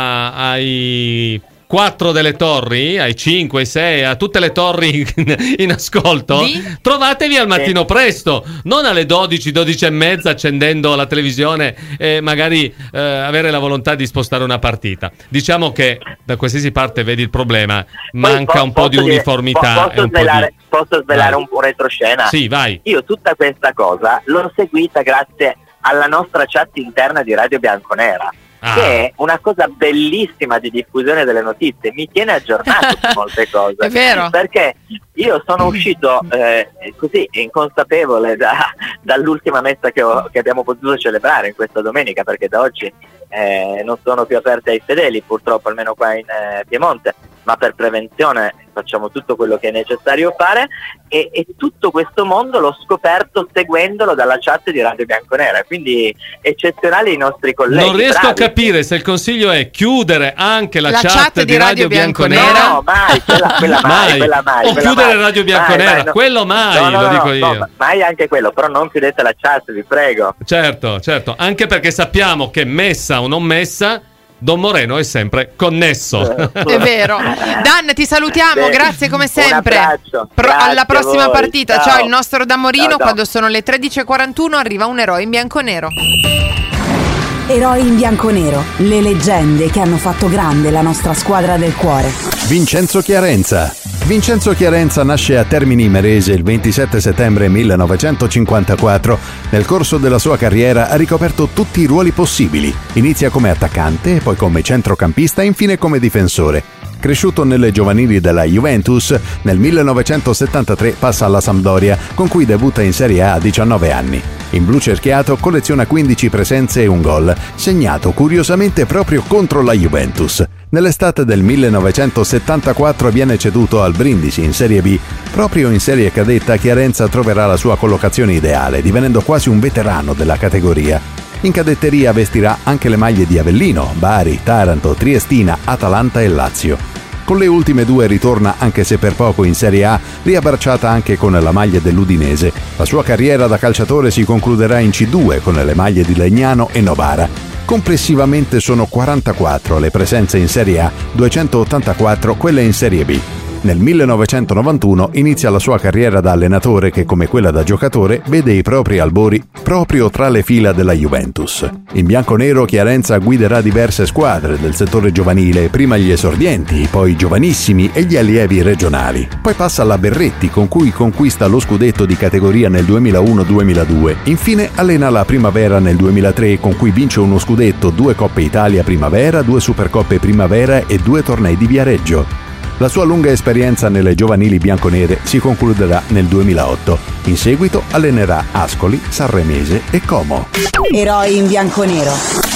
S4: ai 4 delle torri, ai 5, ai 6, a tutte le torri in ascolto. Trovatevi al mattino presto, non alle 12, 12:30 accendendo la televisione e magari avere la volontà di spostare una partita. Diciamo che da qualsiasi parte vedi il problema, manca un po' di uniformità.
S5: Posso svelare un po' retroscena?
S4: Sì, vai.
S5: Io tutta questa cosa l'ho seguita grazie alla nostra chat interna di Radio Bianconera. Che è una cosa bellissima di diffusione delle notizie, mi tiene aggiornato su molte cose.
S3: È vero.
S5: Perché io sono uscito così inconsapevole dall'ultima messa che abbiamo potuto celebrare in questa domenica, perché da oggi non sono più aperte ai fedeli, purtroppo, almeno qua in Piemonte, ma per prevenzione facciamo tutto quello che è necessario fare, e tutto questo mondo l'ho scoperto seguendolo dalla chat di Radio Bianconera, quindi eccezionali i nostri colleghi.
S4: Non riesco
S5: bravi.
S4: a capire se il consiglio è chiudere anche la chat di Radio Bianconera.
S5: No, mai, quella mai.
S4: O chiudere Radio Bianconera,
S5: no.
S4: quello mai,
S5: No,
S4: lo dico io.
S5: No, mai anche quello, però non chiudete la chat, vi prego.
S4: Certo, anche perché sappiamo che messa o non messa, Don Moreno è sempre connesso.
S3: È vero. Dan, ti salutiamo,
S5: Beh,
S3: grazie come sempre.
S5: Un abbraccio.
S3: Alla
S5: Grazie
S3: prossima
S5: a voi.
S3: partita.
S5: Ciao.
S3: Ciao, il nostro Dan Morino.
S5: Ciao.
S3: Quando sono le 13:41 arriva un eroe in bianconero.
S2: Eroi in bianconero, le leggende che hanno fatto grande la nostra squadra del cuore.
S1: Vincenzo Chiarenza. Vincenzo Chiarenza nasce a Termini Imerese il 27 settembre 1954. Nel corso della sua carriera ha ricoperto tutti i ruoli possibili. Inizia come attaccante, poi come centrocampista e infine come difensore. Cresciuto nelle giovanili della Juventus, nel 1973 passa alla Sampdoria, con cui debutta in Serie A a 19 anni. In blu cerchiato colleziona 15 presenze e un gol, segnato curiosamente proprio contro la Juventus. Nell'estate del 1974 viene ceduto al Brindisi in Serie B. Proprio in Serie Cadetta Chiarenza troverà la sua collocazione ideale, divenendo quasi un veterano della categoria. In cadetteria vestirà anche le maglie di Avellino, Bari, Taranto, Triestina, Atalanta e Lazio. Con le ultime due ritorna, anche se per poco, in Serie A, riabbracciata anche con la maglia dell'Udinese. La sua carriera da calciatore si concluderà in C2 con le maglie di Legnano e Novara. Complessivamente sono 44 le presenze in Serie A, 284 quelle in Serie B. Nel 1991 inizia la sua carriera da allenatore che, come quella da giocatore, vede i propri albori proprio tra le fila della Juventus. In bianconero Chiarenza guiderà diverse squadre del settore giovanile, prima gli esordienti, poi i giovanissimi e gli allievi regionali. Poi passa alla Berretti, con cui conquista lo scudetto di categoria nel 2001-2002. Infine allena la Primavera nel 2003, con cui vince uno scudetto, 2 Coppe Italia Primavera, 2 Supercoppe Primavera e 2 tornei di Viareggio. La sua lunga esperienza nelle giovanili bianconere si concluderà nel 2008. In seguito allenerà Ascoli, Sanremese e Como.
S2: Eroi in bianconero.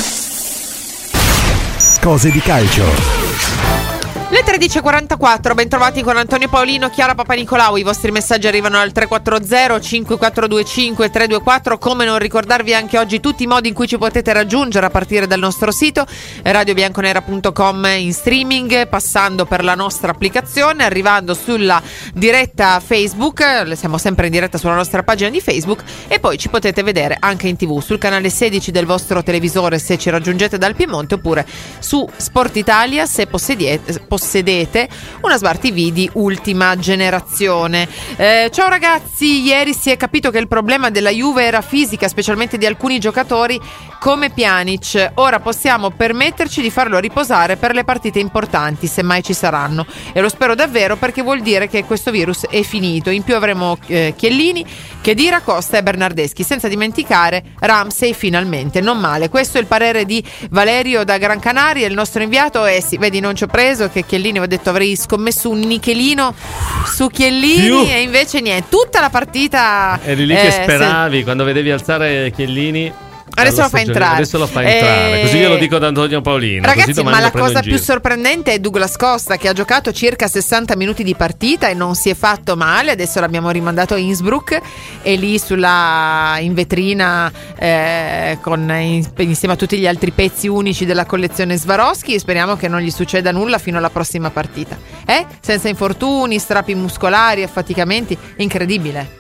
S1: Cose di calcio.
S3: Le 13.44, bentrovati con Antonio Paolino, Chiara Papanicolau. I vostri messaggi arrivano al 340 5425 324. Come non ricordarvi anche oggi tutti i modi in cui ci potete raggiungere a partire dal nostro sito radiobianconera.com in streaming, passando per la nostra applicazione, arrivando sulla diretta Facebook. Siamo sempre in diretta sulla nostra pagina di Facebook, e poi ci potete vedere anche in TV sul canale 16 del vostro televisore se ci raggiungete dal Piemonte, oppure su Sport Italia se possedete una Smart TV di ultima generazione. Ciao ragazzi, ieri si è capito che il problema della Juve era fisica, specialmente di alcuni giocatori come Pjanic. Ora possiamo permetterci di farlo riposare per le partite importanti, se mai ci saranno, e lo spero davvero, perché vuol dire che questo virus è finito. In più avremo Chiellini, Khedira, Costa e Bernardeschi, senza dimenticare Ramsey finalmente. Non male. Questo è il parere di Valerio da Gran Canaria, il nostro inviato. Sì, vedi, non ci ho preso che Chiellini, ho detto avrei scommesso un nichelino su Chiellini, e invece niente, tutta la partita
S4: eri lì che speravi quando vedevi alzare Chiellini.
S3: Adesso lo fa entrare.
S4: Così io lo dico ad Antonio Paolino.
S3: Ragazzi, ma la cosa più sorprendente è Douglas Costa, che ha giocato circa 60 minuti di partita e non si è fatto male. Adesso l'abbiamo rimandato a Innsbruck, e lì in vetrina insieme a tutti gli altri pezzi unici della collezione Swarovski, e speriamo che non gli succeda nulla fino alla prossima partita. Senza infortuni, strappi muscolari, affaticamenti, incredibile.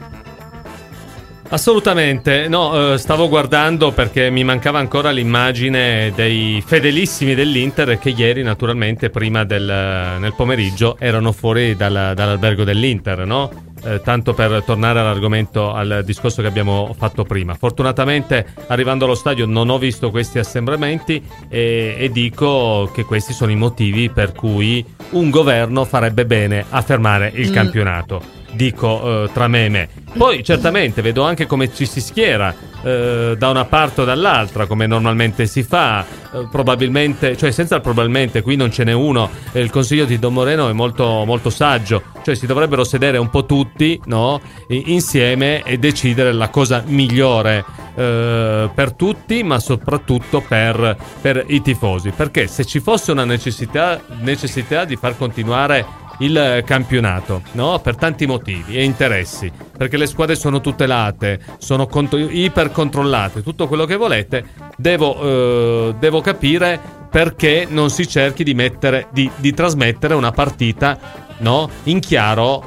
S4: Assolutamente, no, stavo guardando perché mi mancava ancora l'immagine dei fedelissimi dell'Inter che ieri, naturalmente, prima nel pomeriggio erano fuori dall'albergo dell'Inter, no? Tanto per tornare all'argomento, al discorso che abbiamo fatto prima. Fortunatamente, arrivando allo stadio, non ho visto questi assembramenti, e dico che questi sono i motivi per cui un governo farebbe bene a fermare il campionato. Dico tra me e me. Poi certamente vedo anche come ci si schiera da una parte o dall'altra, come normalmente si fa, probabilmente, cioè senza il probabilmente, qui non ce n'è uno. Il consiglio di Don Moreno è molto, molto saggio, cioè si dovrebbero sedere un po' tutti, no? Insieme, e decidere la cosa migliore per tutti, ma soprattutto per i tifosi, perché se ci fosse una necessità di far continuare il campionato, no? Per tanti motivi e interessi, perché le squadre sono tutelate, sono ipercontrollate, tutto quello che volete, devo capire perché non si cerchi di trasmettere una partita, no? In chiaro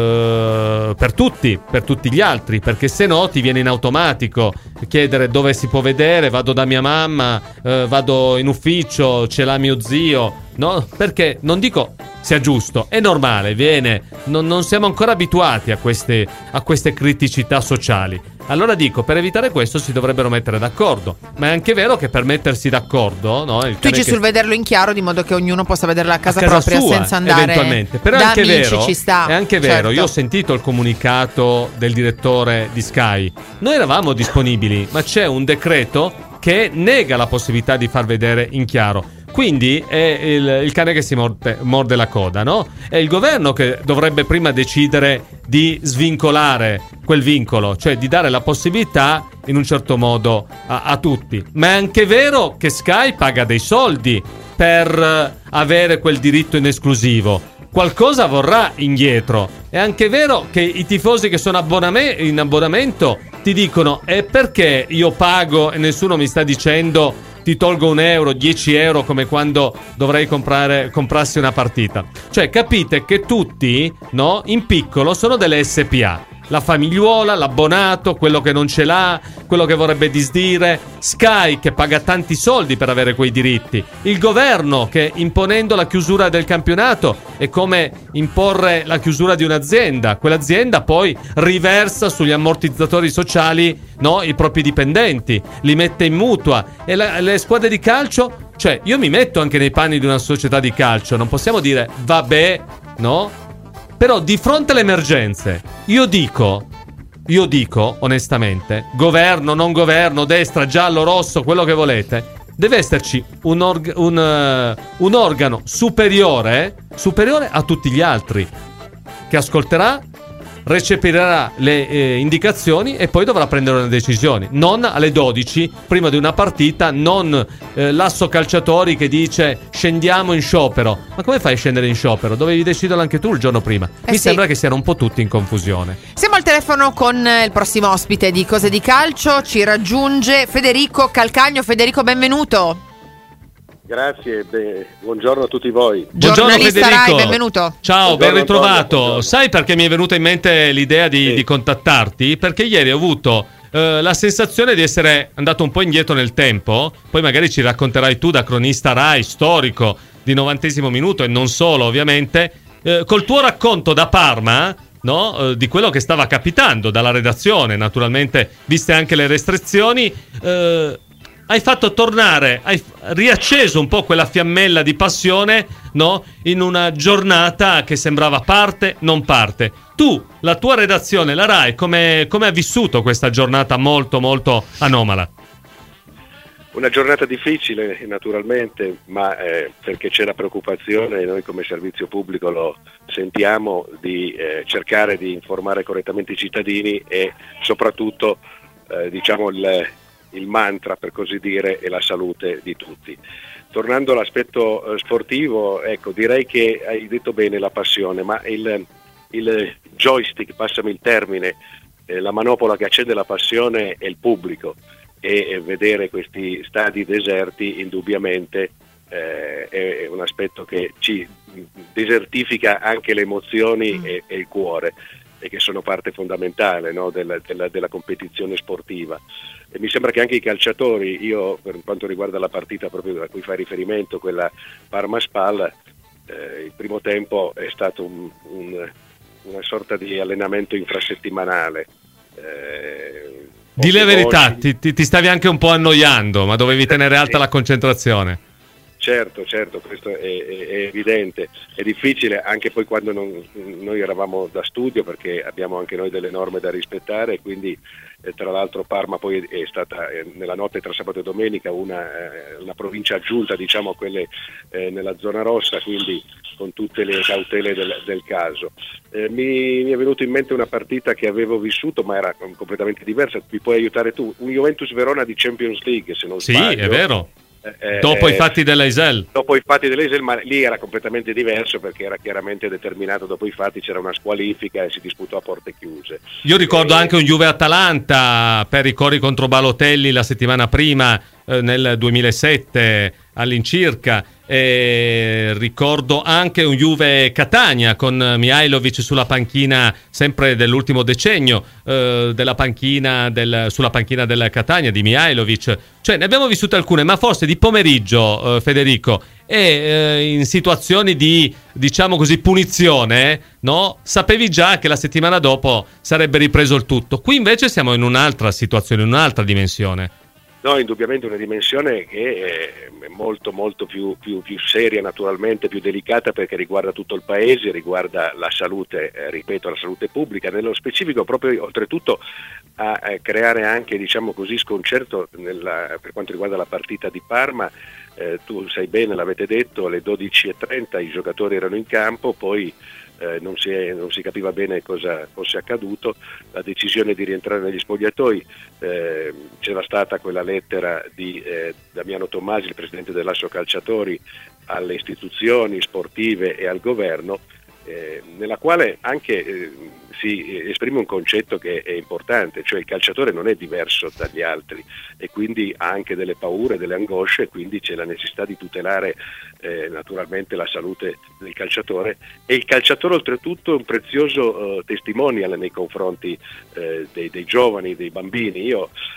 S4: per tutti gli altri, perché se no ti viene in automatico chiedere dove si può vedere, vado da mia mamma, vado in ufficio, ce l'ha mio zio, no? Perché non dico sia giusto, è normale, non siamo ancora abituati a queste criticità sociali. Allora dico, per evitare questo si dovrebbero mettere d'accordo, ma è anche vero che per mettersi d'accordo, no,
S3: tu dici sul vederlo in chiaro, di modo che ognuno possa vederla a casa propria sua, senza andare
S4: eventualmente. Però
S3: da
S4: è anche
S3: amici,
S4: vero,
S3: ci sta.
S4: È anche vero, certo. Io ho sentito il comunicato del direttore di Sky. Noi eravamo disponibili, ma c'è un decreto che nega la possibilità di far vedere in chiaro. Quindi è il cane che si morde la coda, no? È il governo che dovrebbe prima decidere di svincolare quel vincolo, cioè di dare la possibilità in un certo modo a tutti. Ma è anche vero che Sky paga dei soldi per avere quel diritto in esclusivo. Qualcosa vorrà indietro. È anche vero che i tifosi che sono in abbonamento ti dicono: e perché io pago e nessuno mi sta dicendo ti tolgo €1, €10, come quando dovrei comprarsi una partita. Cioè, capite che tutti, no, in piccolo sono delle SPA. La famigliuola, l'abbonato, quello che non ce l'ha, quello che vorrebbe disdire, Sky che paga tanti soldi per avere quei diritti, il governo che, imponendo la chiusura del campionato, è come imporre la chiusura di un'azienda. Quell'azienda poi riversa sugli ammortizzatori sociali, no, i propri dipendenti, li mette in mutua. E le squadre di calcio, cioè io mi metto anche nei panni di una società di calcio, non possiamo dire vabbè, no? Però di fronte alle emergenze, io dico onestamente, governo, non governo, destra, giallo, rosso, quello che volete, deve esserci un organo superiore a tutti gli altri, che ascolterà, recepirà le indicazioni e poi dovrà prendere una decisione. Non alle 12 prima di una partita, non l'asso calciatori che dice scendiamo in sciopero. Ma come fai a scendere in sciopero? Dovevi deciderlo anche tu il giorno prima. Mi sembra che siano un po' tutti in confusione.
S3: Siamo al telefono con il prossimo ospite di Cose di Calcio. Ci raggiunge Federico Calcagno. Federico, benvenuto.
S6: Grazie, buongiorno a tutti voi.
S4: Buongiorno Federico.
S3: Rai, benvenuto.
S4: Ciao,
S6: Buongiorno,
S4: ben ritrovato.
S6: Antonio.
S4: Sai perché mi è venuta in mente l'idea di contattarti? Perché ieri ho avuto la sensazione di essere andato un po' indietro nel tempo. Poi magari ci racconterai tu, da cronista Rai, storico di 90° minuto e non solo ovviamente, col tuo racconto da Parma, no? Di quello che stava capitando dalla redazione, naturalmente viste anche le restrizioni. Hai fatto tornare, hai riacceso un po' quella fiammella di passione, no? In una giornata che sembrava parte, non parte. Tu, la tua redazione, la Rai, come ha vissuto questa giornata molto, molto anomala?
S6: Una giornata difficile, naturalmente, ma perché c'è la preoccupazione, e noi come servizio pubblico lo sentiamo, di cercare di informare correttamente i cittadini e soprattutto, diciamo, il mantra, per così dire, è la salute di tutti. Tornando all'aspetto sportivo, ecco, direi che hai detto bene la passione, ma il joystick, passami il termine, la manopola che accende la passione è il pubblico, e vedere questi stadi deserti indubbiamente è un aspetto che ci desertifica anche le emozioni e il cuore, e che sono parte fondamentale, no, della competizione sportiva. E mi sembra che anche i calciatori, io per quanto riguarda la partita proprio a cui fai riferimento, quella Parma-Spal, il primo tempo è stato una sorta di allenamento infrasettimanale.
S4: Di la verità, ti stavi anche un po' annoiando, ma dovevi tenere alta la concentrazione.
S6: Certo, questo è evidente. È difficile anche poi quando noi eravamo da studio, perché abbiamo anche noi delle norme da rispettare, e quindi tra l'altro Parma poi è stata nella notte tra sabato e domenica una provincia aggiunta, diciamo, a quelle nella zona rossa, quindi con tutte le cautele del caso. Mi è venuto in mente una partita che avevo vissuto, ma era completamente diversa. Mi puoi aiutare tu? Un Juventus Verona di Champions League, se non sbaglio.
S4: Sì, è vero. Dopo i fatti dell'Eisel.
S6: Dopo i fatti dell'Eisel, ma lì era completamente diverso, perché era chiaramente determinato. Dopo i fatti c'era una squalifica e si disputò a porte chiuse.
S4: Io ricordo anche un Juve-Atalanta per i cori contro Balotelli la settimana prima, nel 2007 all'incirca. Ricordo anche un Juve-Catania con Mihajlovic sulla panchina, sempre dell'ultimo decennio, sulla panchina del Catania di Mihajlovic. Cioè, ne abbiamo vissute alcune, ma forse di pomeriggio, Federico, e in situazioni di, diciamo così, punizione, no? Sapevi già che la settimana dopo sarebbe ripreso il tutto. Qui invece siamo in un'altra situazione, in un'altra dimensione.
S6: No, indubbiamente una dimensione che è molto molto più seria, naturalmente più delicata, perché riguarda tutto il paese, riguarda la salute, ripeto, la salute pubblica, nello specifico proprio oltretutto a creare anche, diciamo così, sconcerto per quanto riguarda la partita di Parma. Tu sai bene, l'avete detto, alle 12:30 i giocatori erano in campo, poi non si capiva bene cosa fosse accaduto, la decisione di rientrare negli spogliatoi, c'era stata quella lettera di Damiano Tommasi, il presidente dell'Asso Calciatori, alle istituzioni sportive e al governo, nella quale anche si esprime un concetto che è importante, cioè il calciatore non è diverso dagli altri e quindi ha anche delle paure, delle angosce, quindi c'è la necessità di tutelare naturalmente la salute del calciatore, e il calciatore oltretutto è un prezioso testimonial nei confronti dei giovani, dei bambini.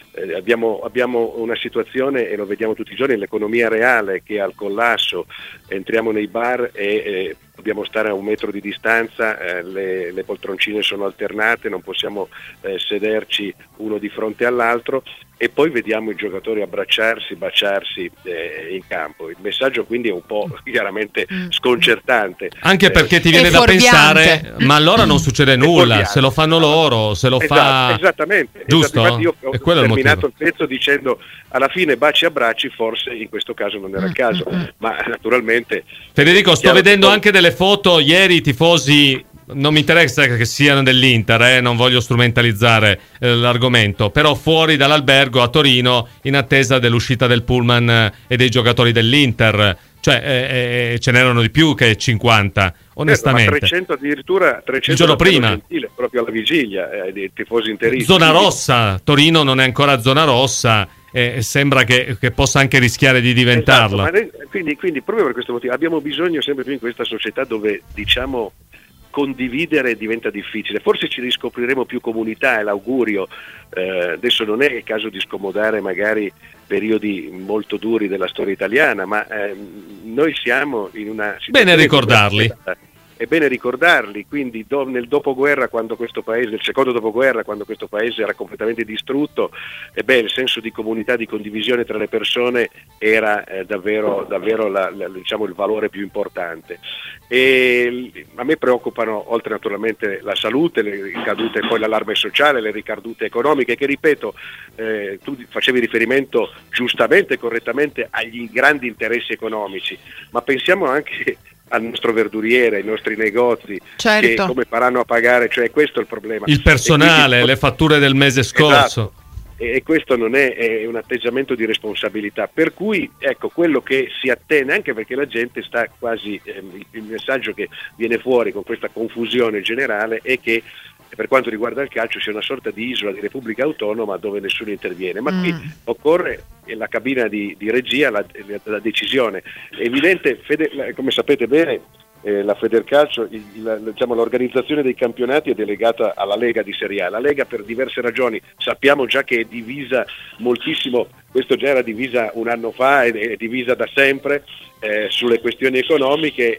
S6: Abbiamo una situazione, e lo vediamo tutti i giorni, l'economia reale che è al collasso, entriamo nei bar e dobbiamo stare a 1 metro di distanza, le poltroncine sono alternate, non possiamo sederci uno di fronte all'altro, e poi vediamo i giocatori abbracciarsi, baciarsi in campo. Il messaggio quindi è un po' chiaramente sconcertante.
S4: Anche perché ti viene da pensare, ma allora non succede nulla, se lo fanno loro, se lo fa...
S6: Esattamente.
S4: Giusto?
S6: Infatti io ho terminato
S4: il
S6: pezzo dicendo alla fine baci e abbracci, forse in questo caso non era il caso, ma naturalmente...
S4: Federico, sto vedendo anche delle foto, ieri i tifosi... Non mi interessa che siano dell'Inter, non voglio strumentalizzare l'argomento, però fuori dall'albergo a Torino in attesa dell'uscita del pullman e dei giocatori dell'Inter, cioè ce n'erano di più che 50, onestamente.
S6: Ma 300 addirittura, 300
S4: il giorno prima,
S6: Gentile, proprio alla vigilia, dei tifosi interisti.
S4: Zona rossa, Torino non è ancora zona rossa. Sembra che possa anche rischiare di diventarla.
S6: Esatto, quindi proprio per questo motivo abbiamo bisogno sempre più in questa società dove diciamo condividere diventa difficile, forse ci riscopriremo più comunità, è l'augurio. Adesso non è il caso di scomodare magari periodi molto duri della storia italiana, ma noi siamo in una situazione...
S4: Bene ricordarli.
S6: È bene ricordarli, quindi nel dopoguerra, quando questo paese, nel secondo dopoguerra, quando questo paese era completamente distrutto, il senso di comunità, di condivisione tra le persone era davvero diciamo, il valore più importante. E a me preoccupano, oltre naturalmente la salute, le ricadute, poi l'allarme sociale, le ricadute economiche, che ripeto, tu facevi riferimento giustamente e correttamente agli grandi interessi economici, ma pensiamo anche al nostro verduriere, ai nostri negozi,
S3: certo,
S6: che come faranno a pagare, cioè questo è il problema.
S4: Il personale, quindi, le fatture del mese scorso.
S6: Esatto. E questo non è un atteggiamento di responsabilità, per cui ecco, quello che si attende, anche perché la gente sta quasi, il messaggio che viene fuori con questa confusione generale è che per quanto riguarda il calcio c'è una sorta di isola, di repubblica autonoma dove nessuno interviene, ma qui occorre la cabina di regia, la decisione. È evidente, come sapete bene, la Federcalcio, diciamo, l'organizzazione dei campionati è delegata alla Lega di Serie A. La Lega, per diverse ragioni, sappiamo già che è divisa moltissimo, questo già era divisa un anno fa, è divisa da sempre sulle questioni economiche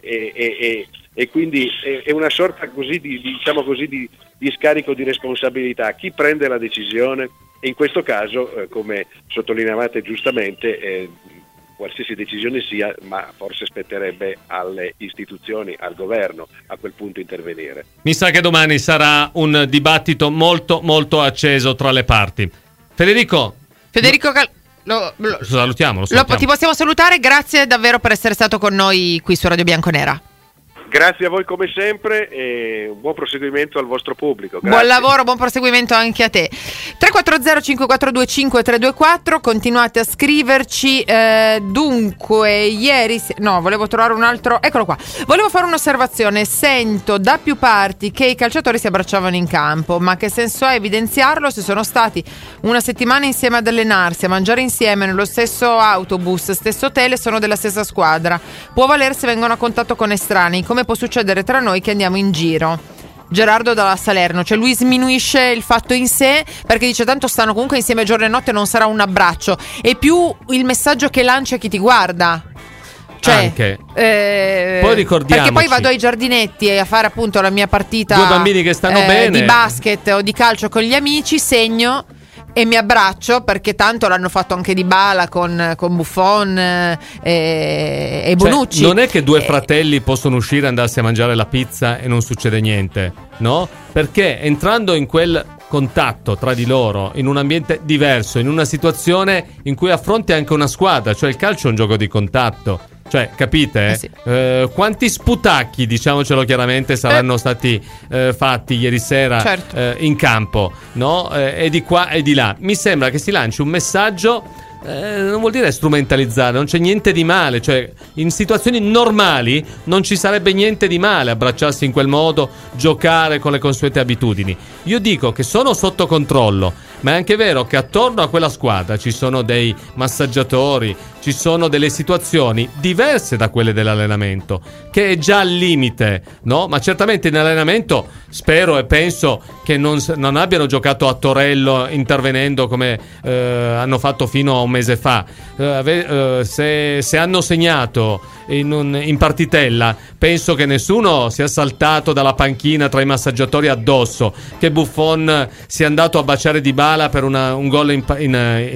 S6: e quindi è una sorta così diciamo così di scarico di responsabilità. Chi prende la decisione, e in questo caso, come sottolineavate giustamente, qualsiasi decisione sia, ma forse spetterebbe alle istituzioni, al governo a quel punto intervenire.
S4: Mi sa che domani sarà un dibattito molto molto acceso tra le parti. Federico
S3: lo
S4: salutiamo.
S3: Ti possiamo salutare, grazie davvero per essere stato con noi qui su Radio Bianconera.
S6: Grazie a voi come sempre e un buon proseguimento al vostro pubblico. Grazie.
S3: Buon lavoro, buon proseguimento anche a te. 340 5425 324, continuate a scriverci. Dunque, ieri volevo trovare un altro, eccolo qua. Volevo fare un'osservazione. Sento da più parti che i calciatori si abbracciavano in campo, ma che senso ha evidenziarlo se sono stati una settimana insieme ad allenarsi, a mangiare insieme nello stesso autobus, stesso hotel e sono della stessa squadra? Può valere se vengono a contatto con estranei, come può succedere tra noi che andiamo in giro. Gerardo dalla Salerno, cioè lui sminuisce il fatto in sé perché dice tanto stanno comunque insieme giorno e notte, non sarà un abbraccio, è più il messaggio che lancia chi ti guarda. Cioè,
S4: anche poi ricordiamoci,
S3: perché poi vado ai giardinetti a fare appunto la mia partita,
S4: due bambini che stanno bene,
S3: di basket o di calcio con gli amici, segno e mi abbraccio, perché tanto l'hanno fatto anche Dybala con Buffon e Bonucci.
S4: Cioè, non è che due fratelli possono uscire e andarsi a mangiare la pizza e non succede niente, no? Perché entrando in quel contatto tra di loro, in un ambiente diverso, in una situazione in cui affronti anche una squadra, cioè il calcio è un gioco di contatto, Cioè, capite?
S3: Sì.
S4: Quanti sputacchi, diciamocelo chiaramente, saranno stati fatti ieri sera,
S3: certo,
S4: in campo, no? E di qua e di là. Mi sembra che si lanci un messaggio. Non vuol dire strumentalizzare, non c'è niente di male, cioè in situazioni normali non ci sarebbe niente di male abbracciarsi in quel modo, giocare con le consuete abitudini. Io dico che sono sotto controllo, ma è anche vero che attorno a quella squadra ci sono dei massaggiatori, ci sono delle situazioni diverse da quelle dell'allenamento, che è già al limite, no? Ma certamente in allenamento spero e penso che non abbiano giocato a torello intervenendo come hanno fatto fino a un mese fa. Se hanno segnato in partitella, penso che nessuno sia saltato dalla panchina tra i massaggiatori addosso, che Buffon sia andato a baciare Dybala per un gol in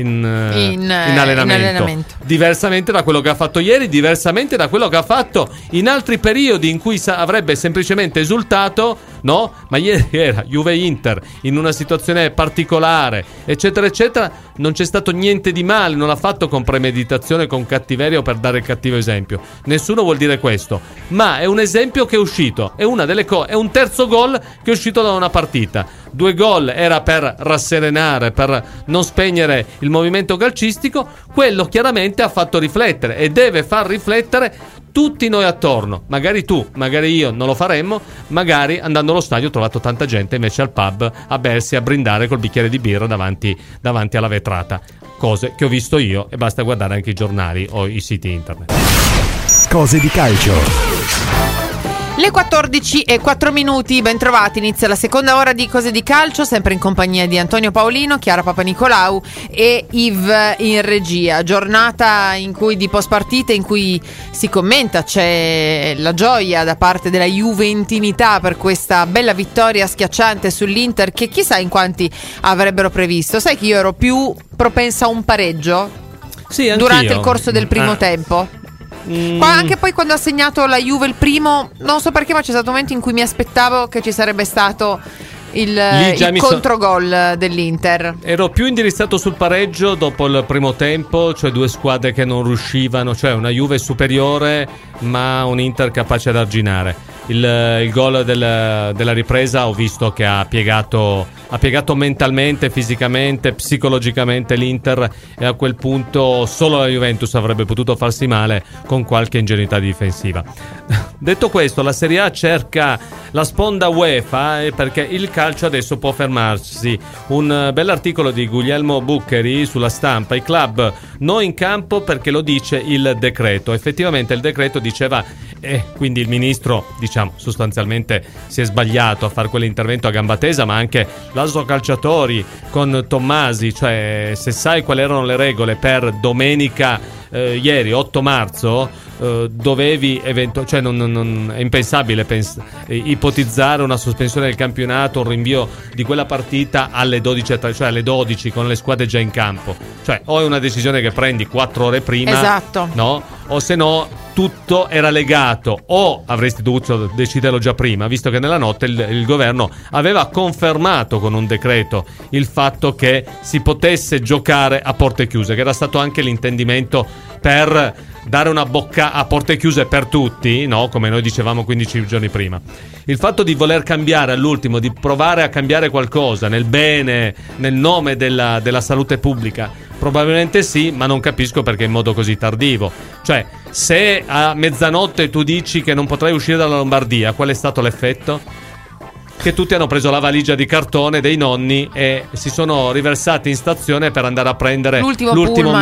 S4: allenamento. Diversamente da quello che ha fatto ieri, diversamente da quello che ha fatto in altri periodi in cui avrebbe semplicemente esultato, no? Ma ieri era Juve-Inter in una situazione particolare, eccetera eccetera. Non c'è stato niente di male, non l'ha fatto con premeditazione, con cattiveria o per dare il cattivo esempio. Nessuno vuol dire questo, ma è un esempio che è uscito, è una delle è un terzo gol che è uscito da una partita. 2 gol era per rasserenare, per non spegnere il movimento calcistico. Quello chiaramente ha fatto riflettere e deve far riflettere tutti noi attorno. Magari tu, magari io non lo faremmo, magari andando allo stadio ho trovato tanta gente invece al pub a bersi, a brindare col bicchiere di birra davanti alla vetrata. Cose che ho visto io, e basta guardare anche i giornali o i siti internet.
S1: Cose di calcio.
S3: Le 14:04, ben trovati, inizia la seconda ora di Cose di Calcio, sempre in compagnia di Antonio Paolino, Chiara Papanicolau e Yves in regia. Giornata in cui di post partita, in cui si commenta, c'è la gioia da parte della juventinità per questa bella vittoria schiacciante sull'Inter, che chissà in quanti avrebbero previsto. Sai che io ero più propensa a un pareggio?
S4: Sì, anch'io.
S3: Durante il corso del primo tempo. Anche poi quando ha segnato la Juve il primo, non so perché, ma c'è stato un momento in cui mi aspettavo che ci sarebbe stato il controgol dell'Inter.
S4: Ero più indirizzato sul pareggio dopo il primo tempo, cioè 2 squadre che non riuscivano, cioè una Juve superiore ma un Inter capace ad arginare. Il gol della ripresa ho visto che ha piegato mentalmente, fisicamente, psicologicamente l'Inter, e a quel punto solo la Juventus avrebbe potuto farsi male con qualche ingenuità difensiva. Detto questo, la Serie A cerca la sponda UEFA, perché il calcio adesso può fermarsi. Un bell'articolo di Guglielmo Buccheri sulla Stampa: i club non in campo perché lo dice il decreto. Effettivamente il decreto diceva, quindi il ministro, diciamo, sostanzialmente si è sbagliato a fare quell'intervento a gamba tesa, ma anche l'Aso Calciatori con Tommasi, cioè se sai quali erano le regole per domenica ieri 8 marzo, dovevi cioè non è impensabile ipotizzare una sospensione del campionato, un rinvio di quella partita alle 12, cioè alle 12 con le squadre già in campo. Cioè o è una decisione che prendi 4 ore prima,
S3: esatto,
S4: no? O se no tutto era legato, o avresti dovuto deciderlo già prima, visto che nella notte il governo aveva confermato con un decreto il fatto che si potesse giocare a porte chiuse, che era stato anche l'intendimento per dare una bocca a porte chiuse per tutti, no? Come noi dicevamo 15 giorni prima. Il fatto di voler cambiare all'ultimo, di provare a cambiare qualcosa nel bene, nel nome della salute pubblica, probabilmente sì, ma non capisco perché in modo così tardivo. Cioè, se a mezzanotte tu dici che non potrai uscire dalla Lombardia, qual è stato l'effetto? Che tutti hanno preso la valigia di cartone dei nonni e si sono riversati in stazione per andare a prendere l'ultimo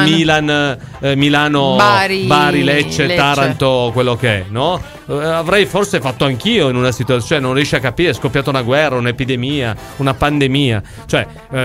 S4: Milano, Bari, Lecce, Taranto, quello che è, no? Avrei forse fatto anch'io in una situazione, cioè non riesci a capire, è scoppiata una guerra, un'epidemia, una pandemia, cioè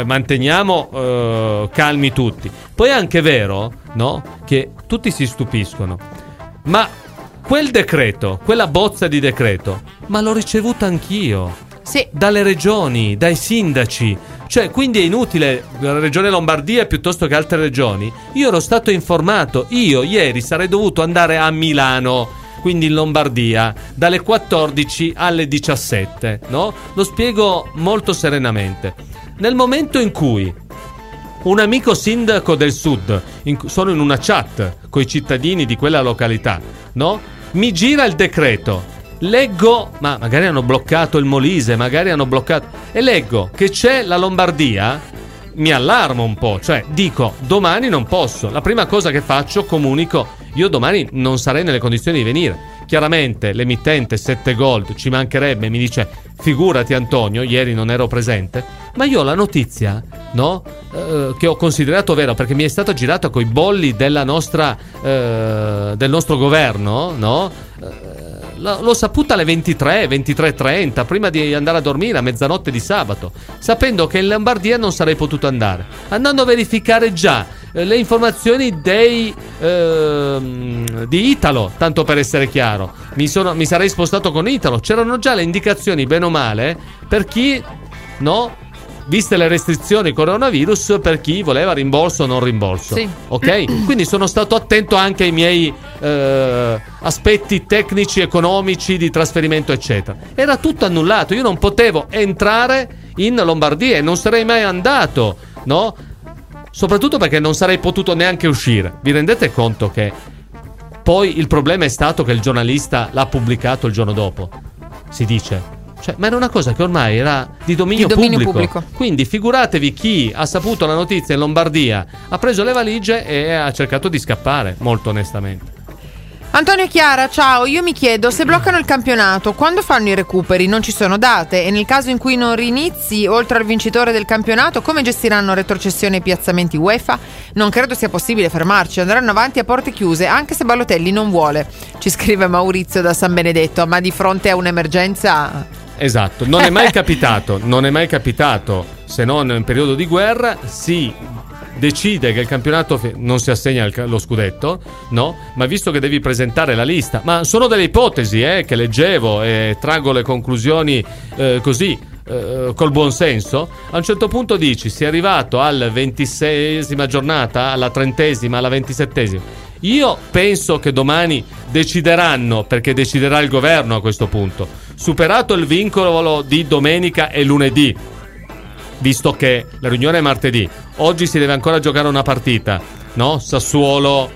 S4: manteniamo calmi tutti. Poi è anche vero, no? Che tutti si stupiscono, ma quel decreto, quella bozza di decreto, ma l'ho ricevuta anch'io.
S3: Sì.
S4: Dalle regioni, dai sindaci. Cioè, quindi è inutile la regione Lombardia piuttosto che altre regioni. Io ero stato informato. Io ieri sarei dovuto andare a Milano, quindi in Lombardia, dalle 14 alle 17, no? Lo spiego molto serenamente. Nel momento in cui un amico sindaco del sud, sono in una chat con i cittadini di quella località, no? Mi gira il decreto, leggo, ma magari hanno bloccato il Molise, magari hanno bloccato, e leggo che c'è la Lombardia, mi allarmo un po', cioè dico domani non posso, la prima cosa che faccio comunico, io domani non sarei nelle condizioni di venire. Chiaramente l'emittente 7 Gold ci mancherebbe, mi dice figurati Antonio, ieri non ero presente, ma io la notizia, no, che ho considerato vera perché mi è stata girata coi bolli della nostra del nostro governo, no, l'ho saputa alle 23:30 prima di andare a dormire a mezzanotte di sabato, sapendo che in Lombardia non sarei potuto andare, andando a verificare già le informazioni di Italo, tanto per essere chiaro, mi sarei spostato con Italo, c'erano già le indicazioni bene o male per chi, no, viste le restrizioni coronavirus, per chi voleva rimborso o non rimborso, sì. Ok? Quindi sono stato attento anche ai miei aspetti tecnici, economici, di trasferimento eccetera. Era tutto annullato, io non potevo entrare in Lombardia e non sarei mai andato, no? Soprattutto perché non sarei potuto neanche uscire. Vi rendete conto che poi il problema è stato che il giornalista l'ha pubblicato il giorno dopo, si dice. Cioè, ma era una cosa che ormai era di dominio pubblico. Quindi figuratevi chi ha saputo la notizia in Lombardia, ha preso le valigie e ha cercato di scappare, molto onestamente.
S3: Antonio Chiara, ciao, io mi chiedo se bloccano il campionato, quando fanno i recuperi? Non ci sono date e nel caso in cui non rinizi, oltre al vincitore del campionato, come gestiranno retrocessione e piazzamenti UEFA? Non credo sia possibile fermarci, andranno avanti a porte chiuse, anche se Balotelli non vuole, ci scrive Maurizio da San Benedetto, ma di fronte a un'emergenza...
S4: Esatto, non è mai capitato, se non in periodo di guerra, si decide che il campionato non si assegna lo scudetto, no? Ma visto che devi presentare la lista, ma sono delle ipotesi che leggevo e traggo le conclusioni così col buon senso, a un certo punto dici si è arrivato alla 26esima giornata, alla 30esima, alla 27esima. Io penso che domani decideranno, perché deciderà il governo a questo punto, superato il vincolo di domenica e lunedì, visto che la riunione è martedì, oggi si deve ancora giocare una partita, no? Sassuolo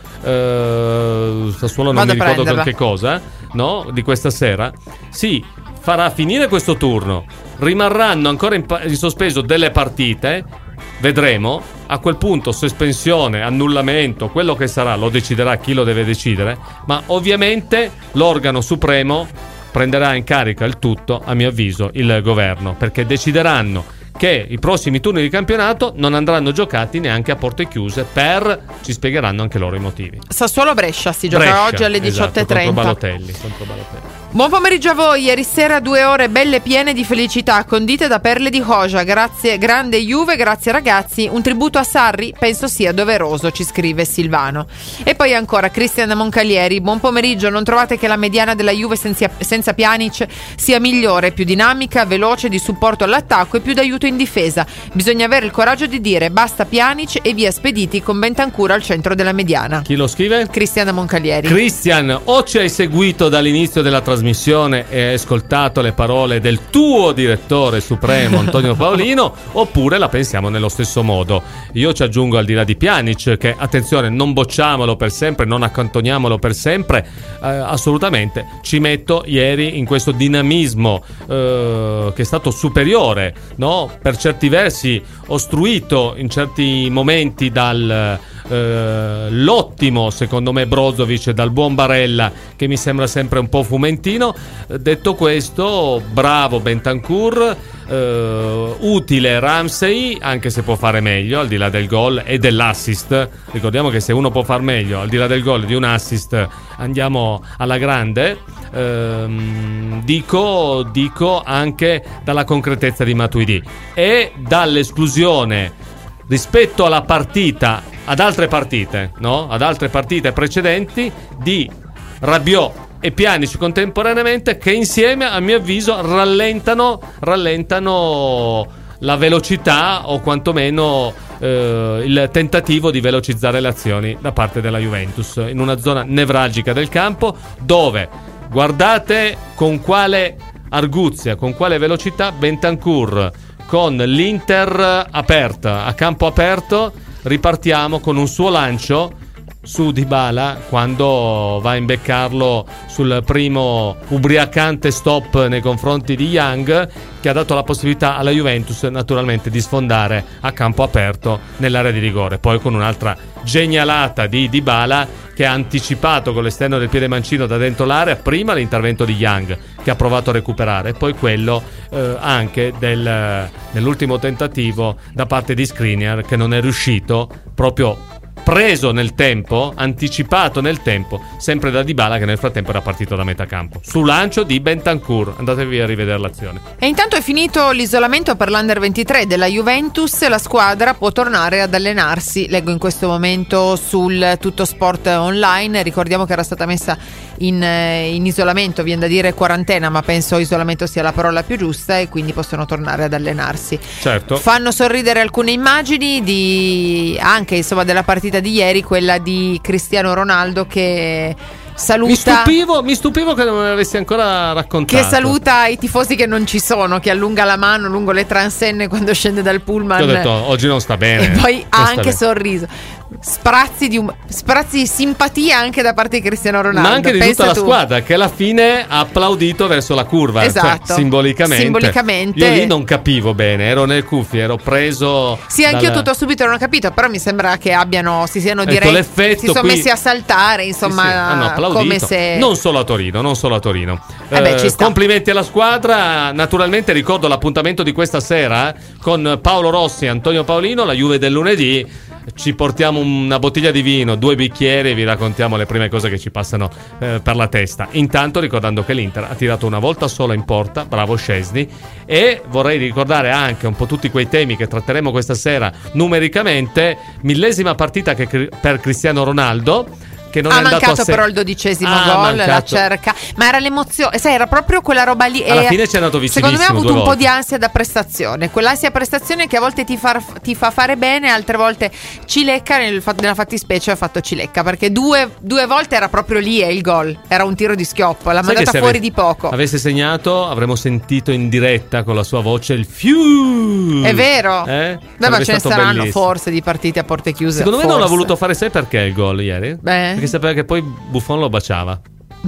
S4: non mi ricordo con che cosa, no? Di questa sera. Sì, farà finire questo turno, rimarranno ancora in sospeso delle partite, vedremo, a quel punto sospensione, annullamento, quello che sarà lo deciderà chi lo deve decidere, ma ovviamente l'organo supremo prenderà in carica il tutto, a mio avviso, il governo, perché decideranno che i prossimi turni di campionato non andranno giocati neanche a porte chiuse, ci spiegheranno anche loro i motivi.
S3: Sassuolo-Brescia si gioca oggi alle 18:30.
S4: Esatto, contro Balotelli.
S3: Buon pomeriggio a voi, ieri sera 2 ore belle piene di felicità, condite da perle di Hoja, grazie grande Juve, grazie ragazzi, un tributo a Sarri penso sia doveroso, ci scrive Silvano. E poi ancora Cristian Moncalieri, buon pomeriggio, non trovate che la mediana della Juve senza Pjanic sia migliore, più dinamica, veloce, di supporto all'attacco e più d'aiuto in difesa? Bisogna avere il coraggio di dire basta Pjanic e via Spediti con Bentancur al centro della mediana.
S4: Chi lo scrive?
S3: Cristian Moncalieri.
S4: Cristian, o ci hai seguito dall'inizio della trasmissione e hai ascoltato le parole del tuo direttore supremo Antonio Paolino, oppure la pensiamo nello stesso modo. Io ci aggiungo, al di là di Pjanic, che attenzione, non bocciamolo per sempre, non accantoniamolo per sempre, assolutamente, ci metto ieri in questo dinamismo che è stato superiore, no? Per certi versi ostruito in certi momenti l'ottimo, secondo me, Brozovic, dal buon Barella, che mi sembra sempre un po' fumentino. Detto questo, bravo Bentancur, utile Ramsey, anche se può fare meglio, al di là del gol e dell'assist. Ricordiamo che se uno può far meglio al di là del gol di un assist, andiamo alla grande. Dico anche dalla concretezza di Matuidi e dall'esclusione rispetto alla partita, ad altre partite, no? Ad altre partite precedenti, di Rabiot e Pjanic contemporaneamente, che insieme, a mio avviso, rallentano la velocità, o quantomeno il tentativo di velocizzare le azioni da parte della Juventus in una zona nevralgica del campo, dove, guardate con quale arguzia, con quale velocità Bentancur con l'Inter aperta, a campo aperto, ripartiamo con un suo lancio su Dybala quando va a imbeccarlo sul primo ubriacante stop nei confronti di Young, che ha dato la possibilità alla Juventus naturalmente di sfondare a campo aperto nell'area di rigore. Poi con un'altra genialata di Dybala che ha anticipato con l'esterno del piede mancino da dentro l'area prima l'intervento di Young, che ha provato a recuperare, e poi quello anche nell'ultimo tentativo da parte di Skriniar, che non è riuscito, proprio preso nel tempo, anticipato nel tempo, sempre da Dybala, che nel frattempo era partito da metà campo su lancio di Bentancur. Andatevi a rivedere l'azione.
S3: E intanto è finito l'isolamento per l'Under 23 della Juventus, la squadra può tornare ad allenarsi, leggo in questo momento sul Tutto Sport Online. Ricordiamo che era stata messa in isolamento, viene da dire quarantena, ma penso isolamento sia la parola più giusta, e quindi possono tornare ad allenarsi.
S4: Certo.
S3: Fanno sorridere alcune immagini anche insomma della partita di ieri, quella di Cristiano Ronaldo che saluta.
S4: Mi stupivo che non me l'avessi ancora raccontato.
S3: Che saluta i tifosi che non ci sono, che allunga la mano lungo le transenne quando scende dal pullman.
S4: Io ho detto oggi non sta bene.
S3: E poi ha anche sorriso. Sprazzi di simpatia anche da parte di Cristiano Ronaldo.
S4: Ma anche di tutta la squadra, che alla fine ha applaudito verso la curva.
S3: Esatto.
S4: Cioè, simbolicamente. Io lì non capivo bene, ero nelle cuffie, ero preso.
S3: Sì, anch'io tutto subito non ho capito, però mi sembra che si siano diretti, si sono messi a saltare, insomma,
S4: sì, hanno applaudito.
S3: Come se
S4: non solo a Torino.
S3: Ci sta.
S4: Complimenti alla squadra. Naturalmente ricordo l'appuntamento di questa sera con Paolo Rossi e Antonio Paolino, la Juve del lunedì. Ci portiamo una bottiglia di vino, 2 bicchieri, e vi raccontiamo le prime cose che ci passano per la testa. Intanto ricordando che l'Inter ha tirato una volta sola in porta, bravo Szczesny, e vorrei ricordare anche un po' tutti quei temi che tratteremo questa sera numericamente. 1000ª partita per Cristiano Ronaldo, che non
S3: ha
S4: è
S3: mancato però il 12° gol, la cerca, ma era l'emozione, sai, era proprio quella roba lì.
S4: Alla fine ci è andato vicinissimo.
S3: Secondo me ha avuto un po' di ansia da prestazione, quell'ansia prestazione che a volte ti fa fare bene, altre volte cilecca. Nella fattispecie ha fatto cilecca, perché due volte era proprio lì il gol, era un tiro di schioppo, l'ha mandata fuori di poco.
S4: Avesse segnato avremmo sentito in diretta con la sua voce il fiu.
S3: È vero. Ma ce ne saranno bellissimo. Forse di partite a porte chiuse.
S4: Secondo me non l'ha voluto fare, sai perché il gol ieri? Perché sapeva che poi Buffon lo baciava.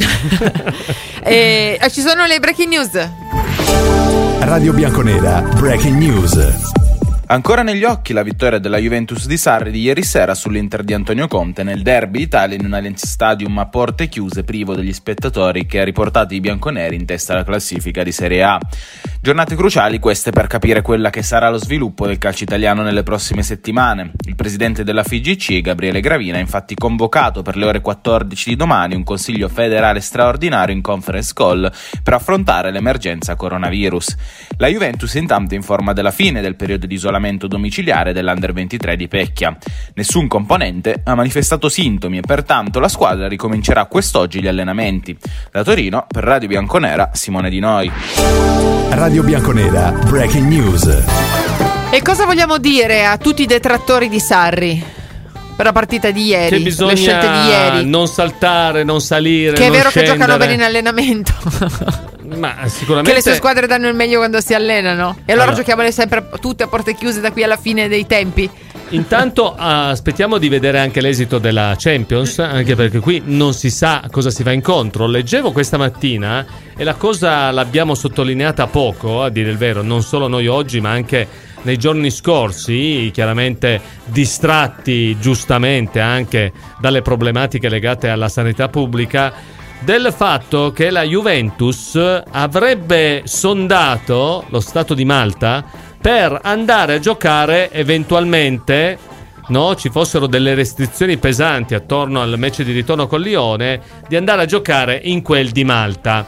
S3: Ci sono le breaking news.
S1: Radio Bianconera Breaking News.
S7: Ancora negli occhi la vittoria della Juventus di Sarri di ieri sera sull'Inter di Antonio Conte nel derby Italia in un Allianz Stadium a porte chiuse, privo degli spettatori, che ha riportato i bianconeri in testa alla classifica di Serie A. Giornate cruciali queste per capire quella che sarà lo sviluppo del calcio italiano nelle prossime settimane. Il presidente della FIGC, Gabriele Gravina, ha infatti convocato per le ore 14 di domani un consiglio federale straordinario in conference call per affrontare l'emergenza coronavirus. La Juventus intanto informa della fine del periodo di isolamento domiciliare dell'Under 23 di Pecchia. Nessun componente ha manifestato sintomi e pertanto la squadra ricomincerà quest'oggi gli allenamenti. Da Torino, per Radio Bianconera, Simone Di Noi.
S1: Radio Bianconera Breaking News.
S3: E cosa vogliamo dire a tutti i detrattori di Sarri per la partita di ieri?
S4: Che bisogna
S3: le scelte di ieri,
S4: non saltare, non salire,
S3: che è
S4: non
S3: vero
S4: scendere.
S3: Che giocano bene in allenamento.
S4: Ma sicuramente
S3: che le sue squadre danno il meglio quando si allenano. E allora giochiamole sempre tutte a porte chiuse da qui alla fine dei tempi.
S4: Intanto aspettiamo di vedere anche l'esito della Champions, anche perché qui non si sa cosa si va incontro. Leggevo questa mattina e la cosa l'abbiamo sottolineata poco, a dire il vero, non solo noi oggi ma anche nei giorni scorsi, chiaramente distratti giustamente anche dalle problematiche legate alla sanità pubblica, del fatto che la Juventus avrebbe sondato lo Stato di Malta per andare a giocare eventualmente, ci fossero delle restrizioni pesanti attorno al match di ritorno con Lione, di andare a giocare in quel di Malta.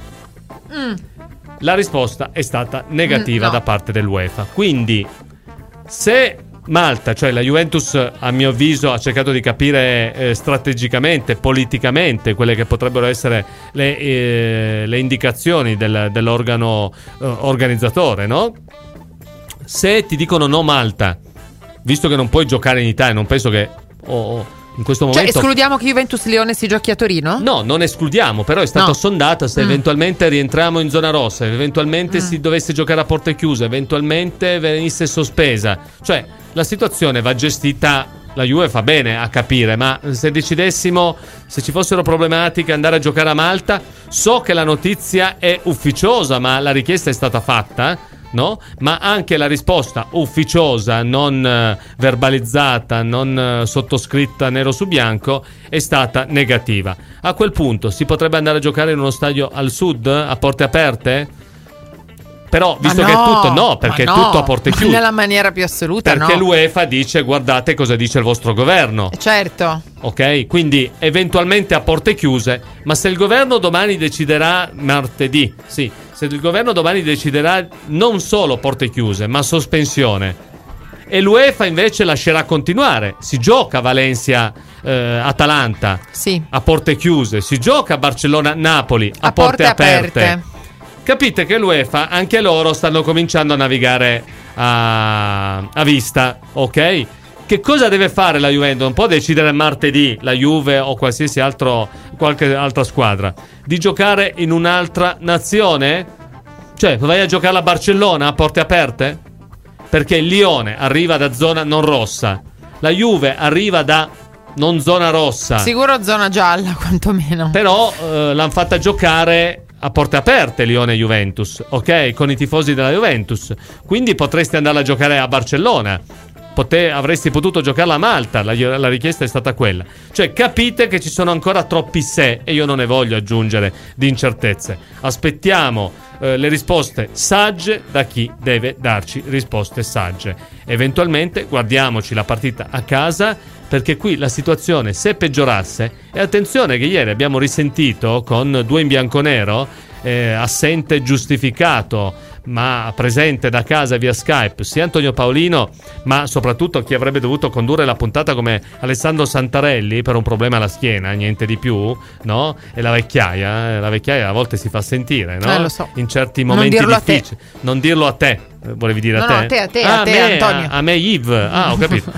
S4: La risposta è stata negativa da parte dell'UEFA. Quindi se Malta, cioè la Juventus, a mio avviso ha cercato di capire strategicamente, politicamente quelle che potrebbero essere le indicazioni dell'organo organizzatore, no? Se ti dicono no Malta, visto che non puoi giocare in Italia, non penso che in questo
S3: Cioè,
S4: momento.
S3: escludiamo che Juventus-Lione si giochi a Torino?
S4: No, non escludiamo, però è stato
S3: No.
S4: sondato se eventualmente rientriamo in zona rossa, eventualmente si dovesse giocare a porte chiuse, eventualmente venisse sospesa. Cioè, la situazione va gestita. La Juve fa bene a capire, ma se decidessimo, se ci fossero problematiche, andare a giocare a Malta, so che la notizia è ufficiosa, ma la richiesta è stata fatta, no? Ma anche la risposta ufficiosa, non verbalizzata, non sottoscritta nero su bianco, è stata negativa. A quel punto si potrebbe andare a giocare in uno stadio al sud, a porte aperte? Però, visto che è tutto, no, perché è tutto a porte chiuse.
S3: Nella maniera più assoluta,
S4: perché
S3: no.
S4: l'UEFA dice: guardate cosa dice il vostro governo.
S3: Certo.
S4: Ok? Quindi eventualmente a porte chiuse. Ma se il governo domani deciderà martedì, sì, se il governo domani deciderà non solo porte chiuse, ma sospensione, e l'UEFA invece lascerà continuare, si gioca Valencia Atalanta
S3: Sì.
S4: a porte chiuse, si gioca Barcellona Napoli a porte aperte. Capite che l'UEFA, anche loro, stanno cominciando a navigare a vista, ok? Che cosa deve fare la Juventus? Non può decidere martedì la Juve o qualche altra squadra di giocare in un'altra nazione? Cioè, vai a giocare a Barcellona a porte aperte? Perché il Lione arriva da zona non rossa, la Juve arriva da non zona rossa.
S3: Sicuro zona gialla, quantomeno.
S4: Però l'hanno fatta giocare a porte aperte Lione e Juventus, ok? Con i tifosi della Juventus. Quindi potresti andare a giocare a Barcellona. Avresti potuto giocarla a Malta. La richiesta è stata quella. Cioè, capite che ci sono ancora troppi se, e io non ne voglio aggiungere di incertezze. Aspettiamo le risposte sagge da chi deve darci risposte sagge. Eventualmente guardiamoci la partita a casa, perché qui la situazione, se peggiorasse, e attenzione che ieri abbiamo risentito con 2 in bianconero, assente giustificato ma presente da casa via Skype, sia Antonio Paolino, ma soprattutto chi avrebbe dovuto condurre la puntata come Alessandro Santarelli per un problema alla schiena, niente di più, no? E la vecchiaia a volte si fa sentire, no?
S3: Lo so.
S4: In certi momenti difficili. Non dirlo a te. Volevi dire a te?
S3: A te, Antonio.
S4: A me Yves. Ah, ho capito.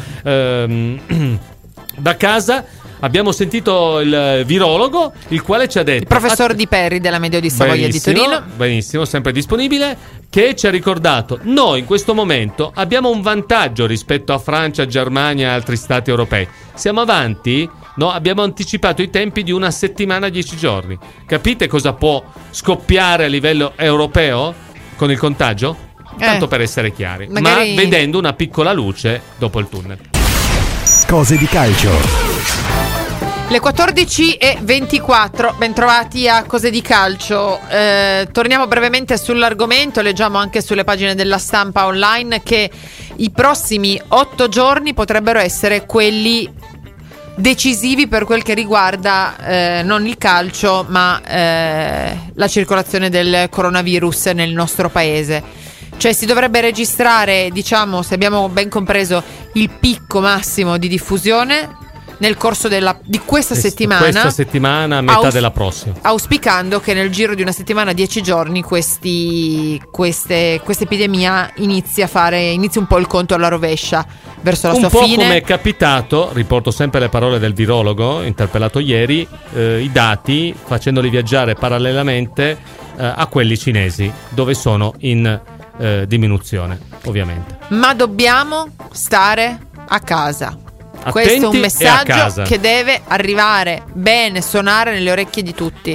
S4: Da casa abbiamo sentito il virologo, il quale ci ha detto,
S3: il professor Di Perri della Medio di Savoia di Torino.
S4: Benissimo, sempre disponibile, che ci ha ricordato: noi in questo momento abbiamo un vantaggio rispetto a Francia, Germania e altri stati europei. Siamo avanti, no? Abbiamo anticipato i tempi di 1 settimana, 10 giorni. Capite cosa può scoppiare a livello europeo con il contagio? Tanto per essere chiari,
S3: magari...
S4: ma vedendo una piccola luce dopo il tunnel.
S1: Cose di calcio.
S3: Le 14:24, bentrovati a Cose di Calcio. Torniamo brevemente sull'argomento. Leggiamo anche sulle pagine della Stampa online che i prossimi 8 giorni potrebbero essere quelli decisivi per quel che riguarda non il calcio, ma la circolazione del coronavirus nel nostro paese. Cioè si dovrebbe registrare, diciamo, se abbiamo ben compreso, il picco massimo di diffusione nel corso di questa settimana.
S4: Questa settimana, metà della prossima.
S3: Auspicando che nel giro di una settimana, 10 giorni, questa epidemia inizi un po' il conto alla rovescia verso la sua fine.
S4: Un po' come è capitato, riporto sempre le parole del virologo interpellato ieri, i dati facendoli viaggiare parallelamente a quelli cinesi, dove sono in diminuzione, ovviamente. Ma
S3: dobbiamo stare a casa.
S4: Attenti.
S3: Questo è un messaggio che deve arrivare bene, suonare nelle orecchie di tutti.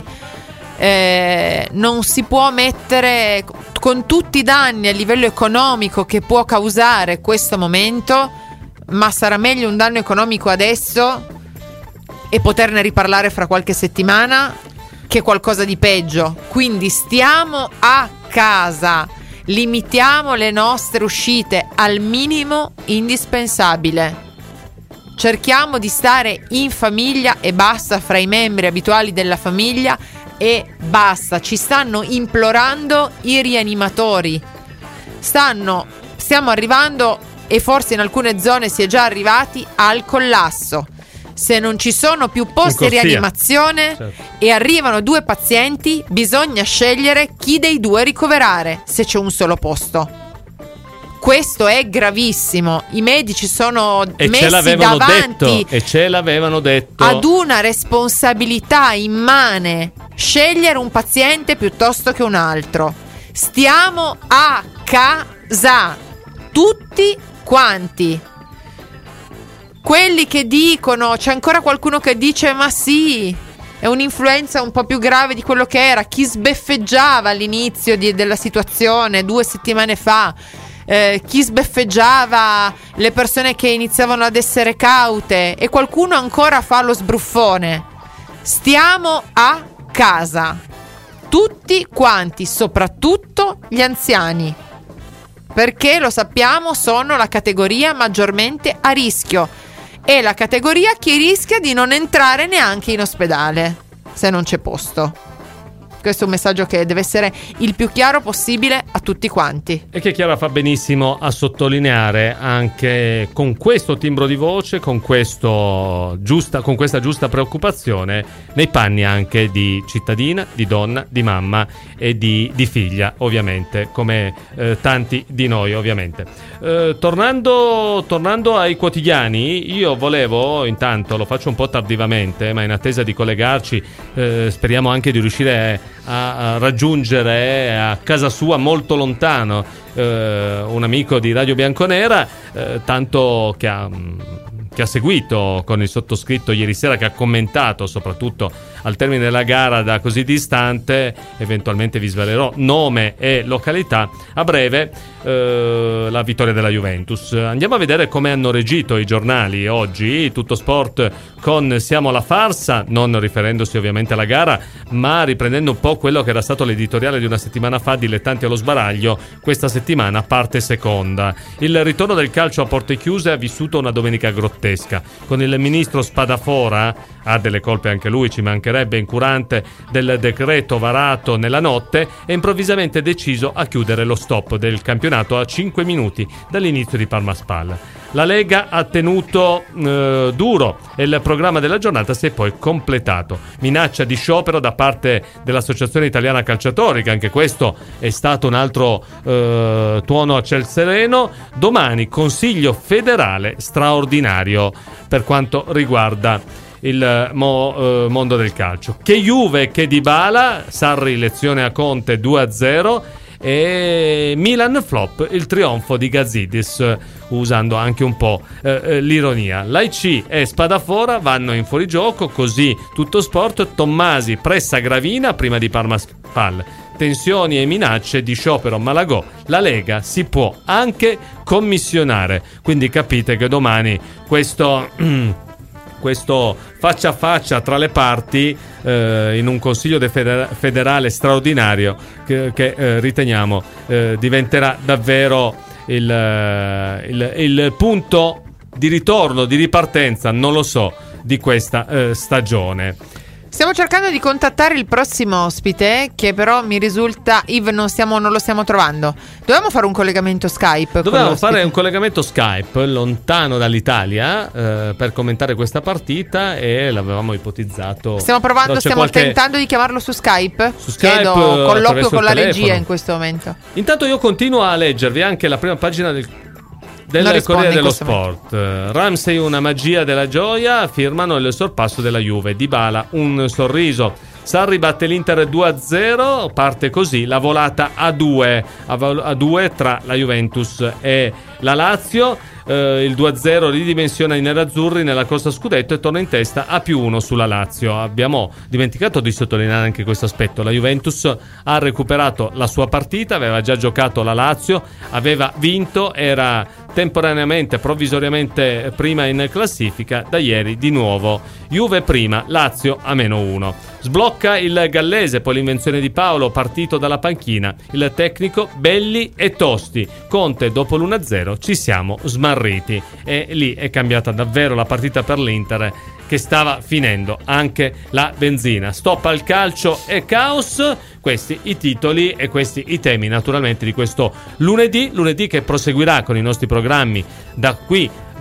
S3: Non si può mettere, con tutti i danni a livello economico che può causare questo momento, ma sarà meglio un danno economico adesso e poterne riparlare fra qualche settimana che qualcosa di peggio. Quindi stiamo a casa, limitiamo le nostre uscite al minimo indispensabile. Cerchiamo di stare in famiglia e basta, fra i membri abituali della famiglia e basta. Ci stanno implorando i rianimatori. Stiamo arrivando, e forse in alcune zone si è già arrivati, al collasso. Se non ci sono più posti di rianimazione, certo, e arrivano 2 pazienti, bisogna scegliere chi dei 2 ricoverare, se c'è un solo posto. Questo è gravissimo. I medici sono
S4: e
S3: messi
S4: ce l'avevano
S3: davanti
S4: detto, e ce l'avevano detto
S3: ad una responsabilità immane, scegliere un paziente piuttosto che un altro. Stiamo a casa tutti quanti. Quelli che dicono, c'è ancora qualcuno che dice ma sì, è un'influenza un po' più grave di quello che era. Chi sbeffeggiava all'inizio della situazione 2 settimane fa, chi sbeffeggiava le persone che iniziavano ad essere caute, e qualcuno ancora fa lo sbruffone. Stiamo a casa tutti quanti, soprattutto gli anziani, perché lo sappiamo sono la categoria maggiormente a rischio e la categoria che rischia di non entrare neanche in ospedale se non c'è posto. Questo è un messaggio che deve essere il più chiaro possibile a tutti quanti.
S4: E che Chiara fa benissimo a sottolineare anche con questo timbro di voce, con questa giusta preoccupazione nei panni anche di cittadina, di donna, di mamma e di figlia, ovviamente, come tanti di noi, ovviamente. Tornando ai quotidiani, io volevo, intanto lo faccio un po' tardivamente, ma in attesa di collegarci, speriamo anche di riuscire a raggiungere a casa sua, molto lontano, un amico di Radio Bianconera, tanto che ha seguito con il sottoscritto ieri sera, che ha commentato soprattutto al termine della gara da così distante. Eventualmente vi svelerò nome e località a breve. La vittoria della Juventus. Andiamo a vedere come hanno reagito i giornali oggi. Tutto Sport con "Siamo la farsa", non riferendosi ovviamente alla gara, ma riprendendo un po' quello che era stato l'editoriale di una settimana fa, "Dilettanti allo sbaraglio". Questa settimana parte seconda. Il ritorno del calcio a porte chiuse ha vissuto una domenica grottesca, con il ministro Spadafora, ha delle colpe anche lui, ci mancherebbe, incurante del decreto varato nella notte, e improvvisamente deciso a chiudere lo stop del campionato a 5 minuti dall'inizio di Parma Spal. La Lega ha tenuto duro e il programma della giornata si è poi completato. Minaccia di sciopero da parte dell'Associazione Italiana Calciatori, che anche questo è stato un altro tuono a ciel sereno. Domani Consiglio federale straordinario per quanto riguarda il mondo del calcio. Che Juve, che Dybala, Sarri lezione a Conte 2-0, e Milan flop, il trionfo di Gazidis, usando anche un po' l'ironia. L'AIC e Spadafora vanno in fuorigioco, così Tutto Sport. Tommasi pressa Gravina prima di Parma Spal. Tensioni e minacce di sciopero Malagò. La Lega si può anche commissionare. Quindi capite che domani questo faccia a faccia tra le parti in un consiglio federale straordinario che riteniamo diventerà davvero il punto di ritorno, di ripartenza, non lo so, di questa stagione.
S3: Stiamo cercando di contattare il prossimo ospite, che però mi risulta, Yves, non lo stiamo trovando. Dovevamo fare un collegamento Skype.
S4: Dovevamo fare un collegamento Skype lontano dall'Italia per commentare questa partita, e l'avevamo ipotizzato.
S3: Stiamo tentando di chiamarlo su Skype.
S4: Su Skype,
S3: chiedo colloquio con la
S4: telefono.
S3: regia in questo momento.
S4: Intanto io continuo a leggervi anche la prima pagina del Corriere dello Sport. Ramsey, una magia della gioia, firmano il sorpasso della Juve. Dybala, un sorriso. Sarri batte l'Inter 2-0, parte così la volata a 2 tra la Juventus e la Lazio. Il 2-0 ridimensiona i nerazzurri nella corsa scudetto e torna in testa a +1 sulla Lazio. Abbiamo dimenticato di sottolineare anche questo aspetto. La Juventus ha recuperato la sua partita, aveva già giocato la Lazio, aveva vinto, era temporaneamente, provvisoriamente prima in classifica. Da ieri di nuovo Juve prima, Lazio a -1. Sblocca il gallese, poi l'invenzione di Paolo, partito dalla panchina. Il tecnico belli e tosti. Conte, dopo l'1-0 ci siamo smarriti, e lì è cambiata davvero la partita per l'Inter, che stava finendo anche la benzina. Stop al calcio e caos. Questi i titoli e questi i temi naturalmente di questo lunedì che proseguirà con i nostri programmi da qui,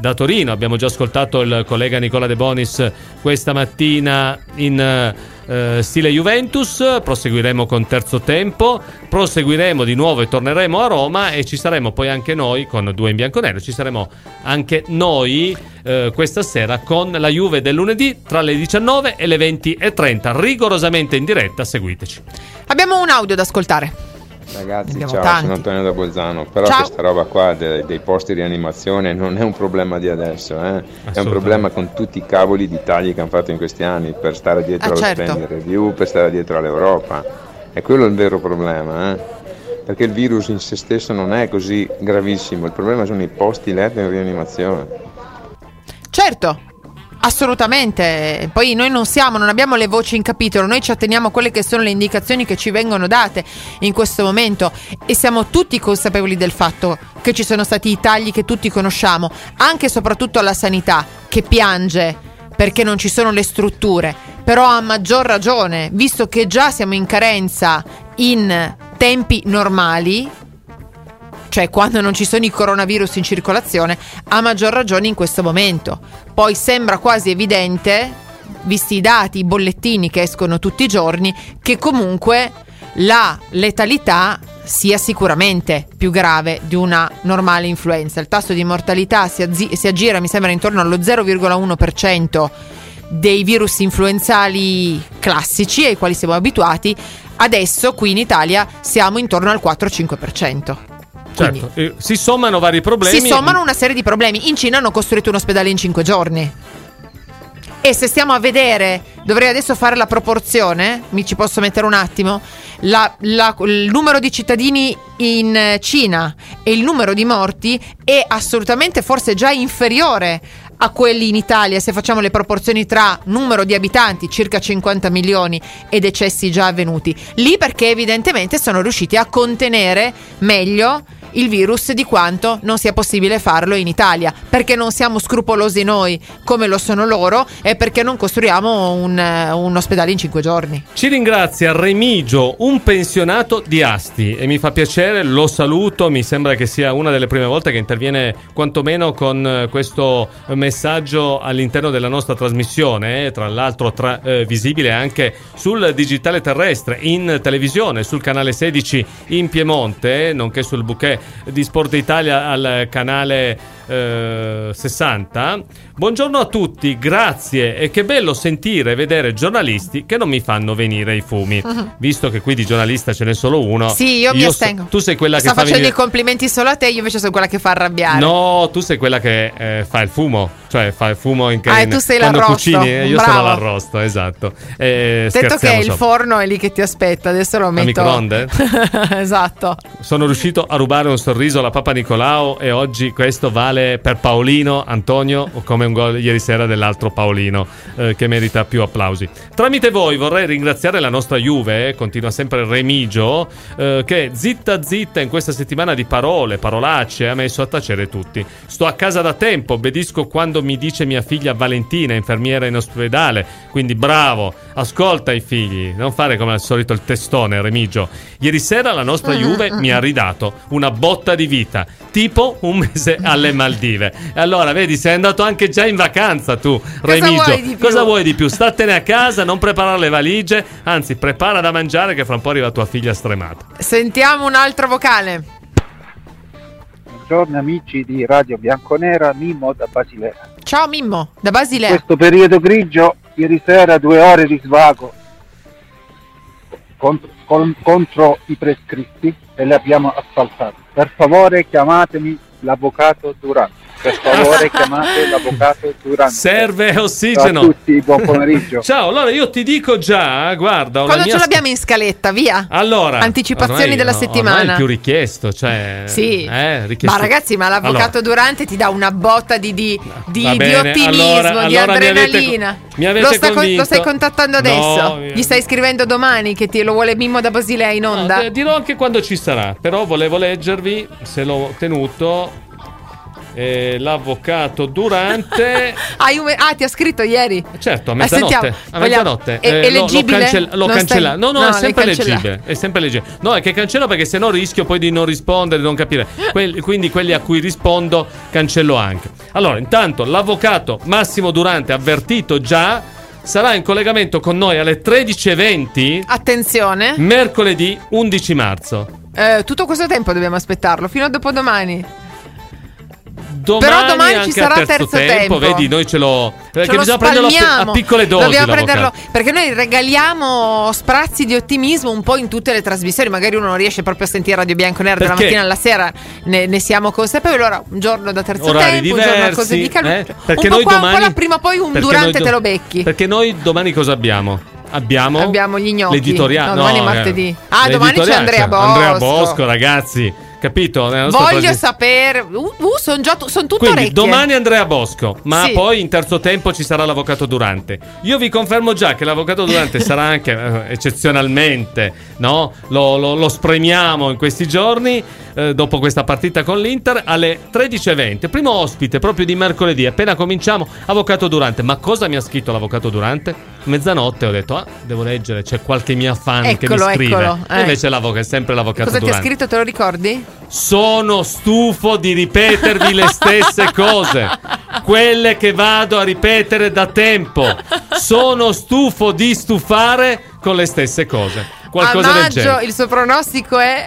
S4: da Torino. Abbiamo già ascoltato il collega Nicola De Bonis questa mattina in stile Juventus. Proseguiremo con Terzo Tempo, proseguiremo di nuovo e torneremo a Roma, e ci saremo poi anche noi con Due in Bianconero. Ci saremo anche noi questa sera con la Juve del lunedì tra le 19 e le 20:30, rigorosamente in diretta. Seguiteci.
S3: Abbiamo un audio da ascoltare.
S8: Ragazzi,
S3: Abbiamo
S8: ciao,
S3: tanti.
S8: sono Antonio da Bolzano. Però
S3: Ciao.
S8: questa roba qua dei posti di rianimazione non è un problema di adesso, è un problema con tutti i cavoli di tagli che hanno fatto in questi anni per stare dietro allo
S3: certo.
S8: spending review, per stare dietro all'Europa. È quello il vero problema, perché il virus in se stesso non è così gravissimo, il problema sono i posti letto in rianimazione.
S3: Certo, assolutamente. Poi noi non abbiamo le voci in capitolo, noi ci atteniamo a quelle che sono le indicazioni che ci vengono date in questo momento, e siamo tutti consapevoli del fatto che ci sono stati i tagli che tutti conosciamo, anche e soprattutto alla sanità, che piange perché non ci sono le strutture. Però a maggior ragione, visto che già siamo in carenza in tempi normali, cioè quando non ci sono i coronavirus in circolazione, a maggior ragione in questo momento. Poi sembra quasi evidente, visti i dati, i bollettini che escono tutti i giorni, che comunque la letalità sia sicuramente più grave di una normale influenza. Il tasso di mortalità si aggira, mi sembra, intorno allo 0,1% dei virus influenzali classici ai quali siamo abituati. Adesso qui in Italia siamo intorno al 4-5%.
S4: Certo, si sommano vari problemi.
S3: Si sommano una serie di problemi. In Cina hanno costruito un ospedale in 5 giorni. E se stiamo a vedere, dovrei adesso fare la proporzione, mi ci posso mettere un attimo, il numero di cittadini in Cina e il numero di morti è assolutamente forse già inferiore a quelli in Italia, se facciamo le proporzioni tra numero di abitanti, circa 50 milioni, e decessi già avvenuti. Lì perché evidentemente sono riusciti a contenere meglio il virus di quanto non sia possibile farlo in Italia, perché non siamo scrupolosi noi come lo sono loro, e perché non costruiamo un ospedale in 5 giorni.
S4: Ci ringrazia Remigio, un pensionato di Asti, e mi fa piacere, lo saluto, mi sembra che sia una delle prime volte che interviene quantomeno con questo messaggio all'interno della nostra trasmissione, tra l'altro visibile anche sul digitale terrestre, in televisione, sul canale 16 in Piemonte, nonché sul bouquet di Sport Italia al canale 60. Buongiorno a tutti, grazie, e che bello sentire e vedere giornalisti che non mi fanno venire i fumi. Visto che qui di giornalista ce n'è solo uno.
S3: Sì, io mi astengo.
S4: Tu sei quella che
S3: sto
S4: fa
S3: facendo
S4: venire...
S3: i complimenti solo a te, io invece sono quella che fa arrabbiare.
S4: No, tu sei quella che fa il fumo, cioè fa il fumo tu sei
S3: quando
S4: l'arrosto. Cucini, io
S3: bravo.
S4: sono l'arrosto, esatto.
S3: Detto che il forno è lì che ti aspetta, adesso lo metto.
S4: A microonde?
S3: Esatto.
S4: Sono riuscito a rubare un sorriso alla Papa Nicolao, e oggi questo vale per Paolino Antonio, come un gol ieri sera dell'altro Paolino, che merita più applausi. Tramite voi vorrei ringraziare la nostra Juve, continua sempre Remigio, che zitta in questa settimana di parolacce ha messo a tacere tutti. Sto a casa da tempo, obbedisco quando mi dice mia figlia Valentina, infermiera in ospedale, quindi bravo, ascolta i figli, non fare come al solito il testone, Remigio. Ieri sera la nostra Juve mi ha ridato una botta di vita, tipo un mese alle Maldive. E allora vedi, sei andato anche già in vacanza tu, Remigio. Cosa vuoi di più? Statene a casa, non preparare le valigie, anzi prepara da mangiare che fra un po' arriva tua figlia stremata.
S3: Sentiamo un altro vocale.
S9: Buongiorno amici di Radio Bianconera, Mimmo da Basilea.
S3: Ciao Mimmo, da Basilea.
S9: In questo periodo grigio, ieri sera 2 ore di svago contro i prescritti e le abbiamo asfaltate. Per favore chiamatemi l'avvocato Durante. Per favore chiamate l'avvocato Durante.
S4: Serve ossigeno.
S9: Ciao a tutti, buon pomeriggio.
S4: Ciao, allora io ti dico già, guarda,
S3: quando ce l'abbiamo in scaletta, via.
S4: Allora,
S3: anticipazioni della settimana.
S4: Ormai è più richiesto, cioè
S3: sì.
S4: Richiesto.
S3: Ma ragazzi, ma l'avvocato Durante ti dà una botta di ottimismo,
S4: allora,
S3: di adrenalina.
S4: Mi avete convinto.
S3: Lo stai contattando adesso?
S4: No,
S3: Gli stai scrivendo domani che lo vuole Mimmo da Basilea in onda?
S4: Dirò anche quando ci sarà, però volevo leggervi, se l'ho tenuto. l'avvocato Durante.
S3: Ti ha scritto ieri?
S4: Certo, a mezzanotte.
S3: È leggibile?
S4: L'ho cancellato. No, è sempre leggibile. È sempre leggibile. No, è che cancello perché sennò rischio poi di non rispondere, di non capire. Quindi quelli a cui rispondo cancello anche. Allora, intanto l'avvocato Massimo Durante, avvertito già, sarà in collegamento con noi alle 13:20.
S3: Attenzione.
S4: Mercoledì 11 marzo.
S3: Tutto questo tempo dobbiamo aspettarlo, fino a dopodomani.
S4: Però
S3: domani ci sarà terzo tempo.
S4: Vedi, noi perché bisogna prenderlo a piccole dosi.
S3: Dobbiamo prenderlo perché noi regaliamo sprazzi di ottimismo un po' in tutte le trasmissioni. Magari uno non riesce proprio a sentire Radio Bianconera dalla mattina alla sera, ne siamo consapevoli. Allora un giorno da terzo
S4: orari
S3: tempo,
S4: diversi,
S3: un giorno così di calore.
S4: Perché
S3: un
S4: noi
S3: po' qua,
S4: domani,
S3: un po' là, prima o poi un Durante te lo becchi.
S4: Perché noi domani cosa abbiamo? Abbiamo
S3: gli gnocchi.
S4: L'editoriale.
S3: No, domani è martedì. Domani c'è Andrea
S4: Bosco, ragazzi. Capito?
S3: Voglio sapere. Sono tutto
S4: Quindi,
S3: orecchie.
S4: domani Andrea Bosco, ma
S3: sì.
S4: Poi in terzo tempo ci sarà l'avvocato Durante. Io vi confermo già che l'avvocato Durante sarà anche eccezionalmente, no? Lo spremiamo in questi giorni, dopo questa partita con l'Inter, alle 13:20. Primo ospite proprio di mercoledì, appena cominciamo, avvocato Durante. Ma cosa mi ha scritto l'avvocato Durante? Mezzanotte ho detto, devo leggere, c'è qualche mia fan che mi scrive. E invece è sempre l'avvocato
S3: Cosa
S4: Durante.
S3: Cosa ti ha scritto, te lo ricordi?
S4: Sono stufo di ripetervi le stesse cose, quelle che vado a ripetere da tempo. Sono stufo di stufare con le stesse cose. Qualcosa del genere.
S3: Il suo pronostico è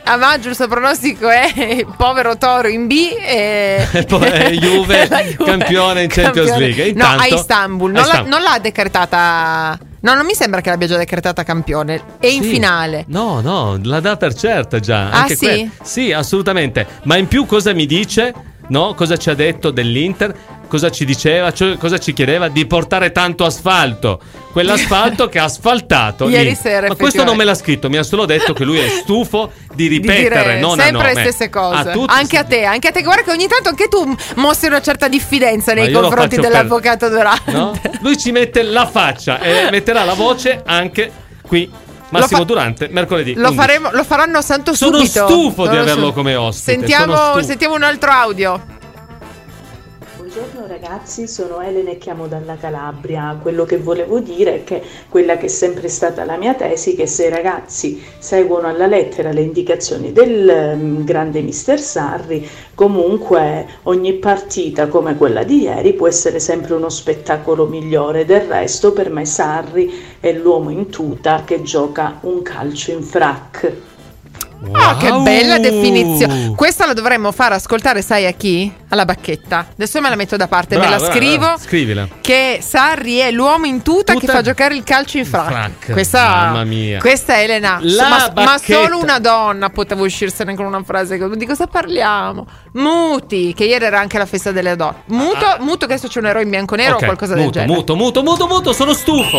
S3: povero Toro in B e
S4: poi Juve campione in Champions League. Intanto,
S3: a Istanbul. Non l'ha decretata. No, non mi sembra che l'abbia già decretata campione. È in finale.
S4: No, la dà per certa già.
S3: Anche sì?
S4: Sì, assolutamente. Ma in più cosa mi dice? No, cosa ci ha detto dell'Inter? Cosa ci diceva? Cosa ci chiedeva? Di portare tanto asfalto. Quell'asfalto che ha asfaltato
S3: ieri sera.
S4: Ma questo non me l'ha scritto. Mi ha solo detto che lui è stufo di ripetere
S3: sempre le stesse cose. Anche a te. Guarda che ogni tanto anche tu mostri una certa diffidenza nei confronti dell'avvocato Durante.
S4: No? Lui ci mette la faccia e metterà la voce anche qui. Massimo Durante, mercoledì.
S3: Lo faranno santo
S4: subito.
S3: Sono
S4: stufo di averlo come ospite.
S3: Sentiamo un altro audio.
S10: Buongiorno ragazzi, sono Elena e chiamo dalla Calabria. Quello che volevo dire è che quella che è sempre stata la mia tesi, che se i ragazzi seguono alla lettera le indicazioni del grande mister Sarri, comunque ogni partita come quella di ieri può essere sempre uno spettacolo migliore. Del resto per me Sarri è l'uomo in tuta che gioca un calcio in frac.
S3: Wow. Che bella definizione. Questa la dovremmo far ascoltare, sai a chi? Alla Bacchetta. Adesso me la metto da parte, me la scrivo.
S4: Scrivila.
S3: Che Sarri è l'uomo in tuta che fa giocare il calcio in frac.
S4: Mamma mia.
S3: Questa è Elena. Ma solo una donna poteva uscirsene con una frase. Di cosa parliamo? Muti, che ieri era anche la festa delle donne. Muto che adesso c'è un eroe in bianco-nero o qualcosa del genere.
S4: Muto, sono stufo.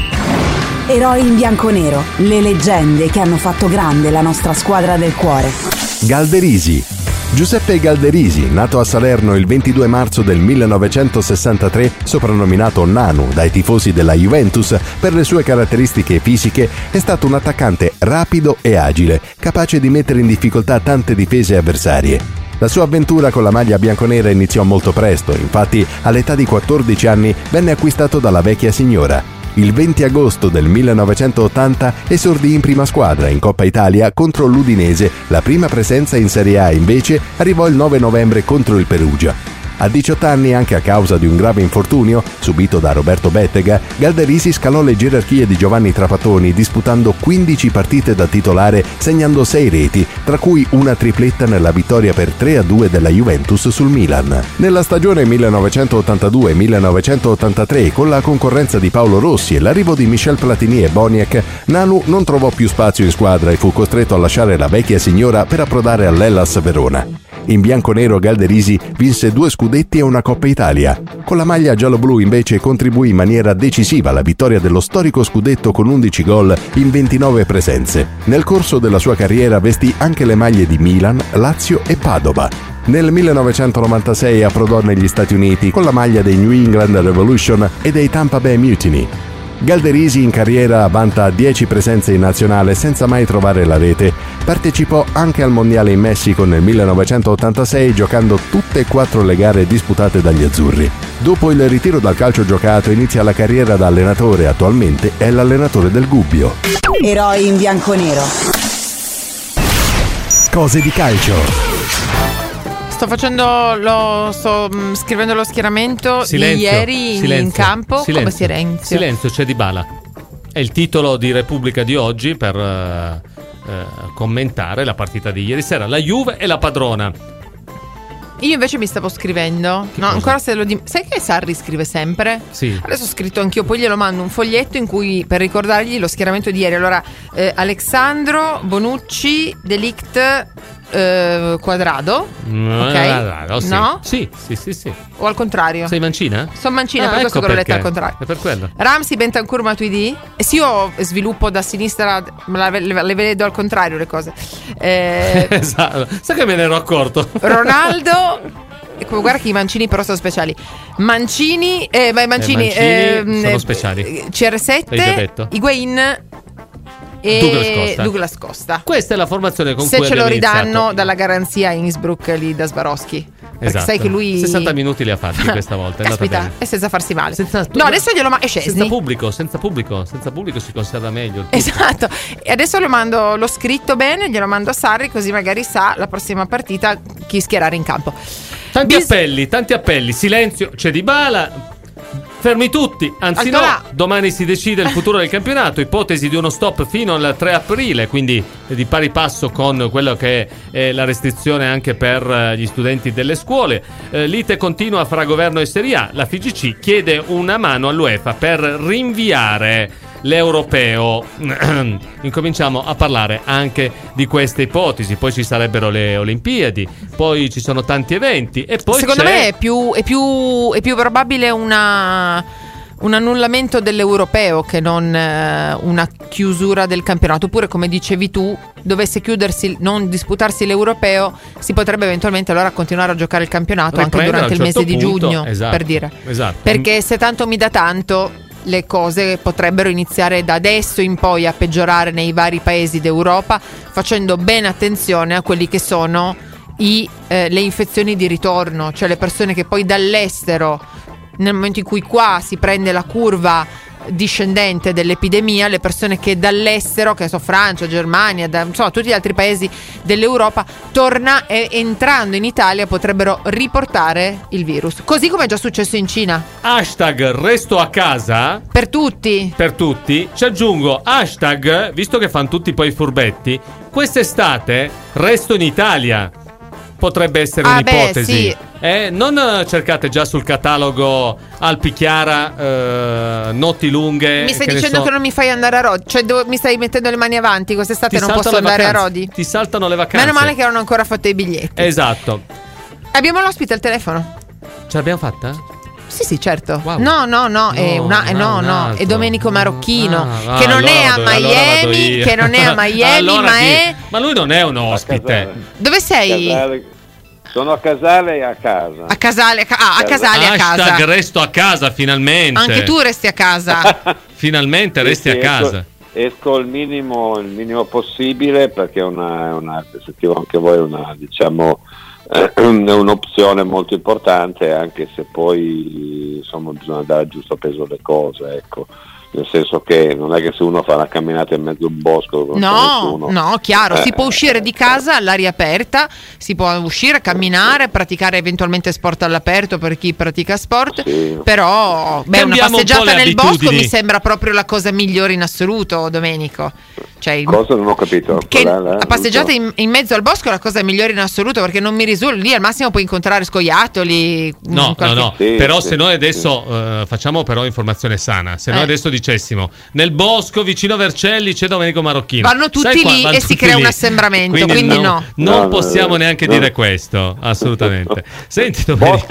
S2: Eroi in bianco-nero, le leggende che hanno fatto grande la nostra squadra del cuore.
S1: Galderisi. Giuseppe Galderisi, nato a Salerno il 22 marzo del 1963, soprannominato Nanu dai tifosi della Juventus per le sue caratteristiche fisiche, è stato un attaccante rapido e agile, capace di mettere in difficoltà tante difese avversarie. La sua avventura con la maglia bianconera iniziò molto presto, infatti all'età di 14 anni venne acquistato dalla vecchia signora. Il 20 agosto del 1980 esordì in prima squadra in Coppa Italia contro l'Udinese. La prima presenza in Serie A invece arrivò il 9 novembre contro il Perugia. A 18 anni, anche a causa di un grave infortunio subito da Roberto Bettega, Galderisi scalò le gerarchie di Giovanni Trapattoni disputando 15 partite da titolare, segnando 6 reti, tra cui una tripletta nella vittoria per 3-2 della Juventus sul Milan. Nella stagione 1982-1983, con la concorrenza di Paolo Rossi e l'arrivo di Michel Platini e Boniek, Nanu non trovò più spazio in squadra e fu costretto a lasciare la vecchia signora per approdare all'Hellas Verona. In bianconero Galderisi vinse 2 scudetti e una Coppa Italia. Con la maglia giallo-blu invece contribuì in maniera decisiva alla vittoria dello storico scudetto con 11 gol in 29 presenze. Nel corso della sua carriera vestì anche le maglie di Milan, Lazio e Padova. Nel 1996 approdò negli Stati Uniti con la maglia dei New England Revolution e dei Tampa Bay Mutiny. Galderisi in carriera vanta 10 presenze in nazionale senza mai trovare la rete. Partecipò anche al Mondiale in Messico nel 1986 giocando tutte e 4 le gare disputate dagli azzurri. Dopo il ritiro dal calcio giocato inizia la carriera da allenatore, attualmente è l'allenatore del Gubbio.
S2: Eroi in bianconero.
S1: Cose di calcio.
S3: Sto scrivendo lo schieramento di ieri in campo. Come
S4: Silenzio, c'è Dybala. È il titolo di Repubblica di oggi per commentare la partita di ieri sera. La Juve è la padrona.
S3: Io invece mi stavo scrivendo. Ancora sai che Sarri scrive sempre?
S4: Sì.
S3: Adesso ho scritto anch'io, poi glielo mando un foglietto in cui per ricordargli lo schieramento di ieri. Allora, Alexandro, Bonucci, De Ligt, Quadrado.
S4: Ok?
S3: Sì. No?
S4: Sì.
S3: O al contrario?
S4: Sei mancina?
S3: Sono mancina, per questo che l'ho letta al contrario.
S4: È per quello.
S3: Ramsey, Bentancur, Matuidi. E sì, io sviluppo da sinistra, le vedo al contrario le cose.
S4: Esatto. Sai che me ne ero accorto.
S3: Ronaldo. Guarda che i mancini però sono speciali. Mancini
S4: sono speciali.
S3: CR7, Higuain e Douglas Costa.
S4: Questa è la formazione con
S3: se
S4: cui
S3: ce lo ridanno
S4: iniziato.
S3: dalla garanzia Innsbruck lì da Swarovski.
S4: Esatto.
S3: Sai che lui
S4: 60 minuti li ha fatti questa volta.
S3: Caspita, e senza farsi male.
S4: No,
S3: adesso glielo mando.
S4: Senza pubblico si conserva meglio.
S3: Esatto. E adesso l'ho scritto bene, glielo mando a Sarri, così magari sa la prossima partita chi schierare in campo.
S4: Tanti appelli. Silenzio, c'è Dybala. Fermi tutti, anzi no, domani si decide il futuro del campionato, ipotesi di uno stop fino al 3 aprile, quindi di pari passo con quello che è la restrizione anche per gli studenti delle scuole. Lite continua fra governo e Serie A, la FIGC chiede una mano all'UEFA per rinviare l'europeo. Incominciamo a parlare anche di queste ipotesi. Poi ci sarebbero le Olimpiadi, poi ci sono tanti eventi e poi
S3: secondo me è più probabile un annullamento dell'europeo che non una chiusura del campionato. Oppure, come dicevi tu, dovesse chiudersi, non disputarsi l'europeo, si potrebbe eventualmente allora continuare a giocare il campionato anche durante il mese di giugno, per dire.
S4: Esatto.
S3: Perché se tanto mi dà tanto, le cose potrebbero iniziare da adesso in poi a peggiorare nei vari paesi d'Europa, facendo bene attenzione a quelli che sono le infezioni di ritorno, cioè le persone che poi dall'estero, nel momento in cui qua si prende la curva discendente dell'epidemia, le persone che dall'estero, che so Francia, Germania, tutti gli altri paesi dell'Europa, entrando in Italia potrebbero riportare il virus, così come è già successo in Cina.
S4: Hashtag resto a casa
S3: per tutti.
S4: Ci aggiungo hashtag, visto che fanno tutti poi i furbetti, quest'estate resto in Italia. Potrebbe essere un'ipotesi.
S3: Sì.
S4: Non cercate già sul catalogo Alpi Chiara, notti lunghe.
S3: Mi stai dicendo che non mi fai andare a Rodi? Cioè mi stai mettendo le mani avanti? Quest'estate non posso andare a Rodi?
S4: Ti saltano le vacanze.
S3: Meno male che non ho ancora fatto i biglietti.
S4: Esatto.
S3: Abbiamo l'ospite al telefono.
S4: Ce l'abbiamo fatta?
S3: Sì, certo.
S4: Wow.
S3: No, è Domenico Marocchino, che non è a Miami,
S4: ma lui non è un ospite.
S3: Dove sei?
S11: Sono a Casale e a casa.
S3: A Casale, a casa.
S4: Hashtag resto a casa, finalmente.
S3: Anche tu resti a casa.
S4: Finalmente resti a casa.
S11: Esco il minimo possibile, perché è una sentivo anche voi, è un'opzione molto importante, anche se poi insomma bisogna dare il giusto peso alle cose, ecco. Nel senso che non è che se uno fa una camminata in mezzo a un bosco,
S3: no, chiaro, si può uscire di casa all'aria aperta, si può uscire, camminare, praticare eventualmente sport all'aperto per chi pratica sport, sì. Però una passeggiata nel bosco mi sembra proprio la cosa migliore in assoluto, Domenico. Cioè,
S11: cosa non ho capito?
S3: La passeggiata in mezzo al bosco è la cosa migliore in assoluto, perché non mi risulta, lì al massimo puoi incontrare scoiattoli.
S4: No. Sì, però se noi adesso facciamo però informazione sana, se noi adesso dicessimo nel bosco vicino a Vercelli c'è Domenico Marocchino,
S3: vanno tutti lì e si crea un assembramento, quindi no.
S4: Non possiamo neanche dire questo, assolutamente. Senti,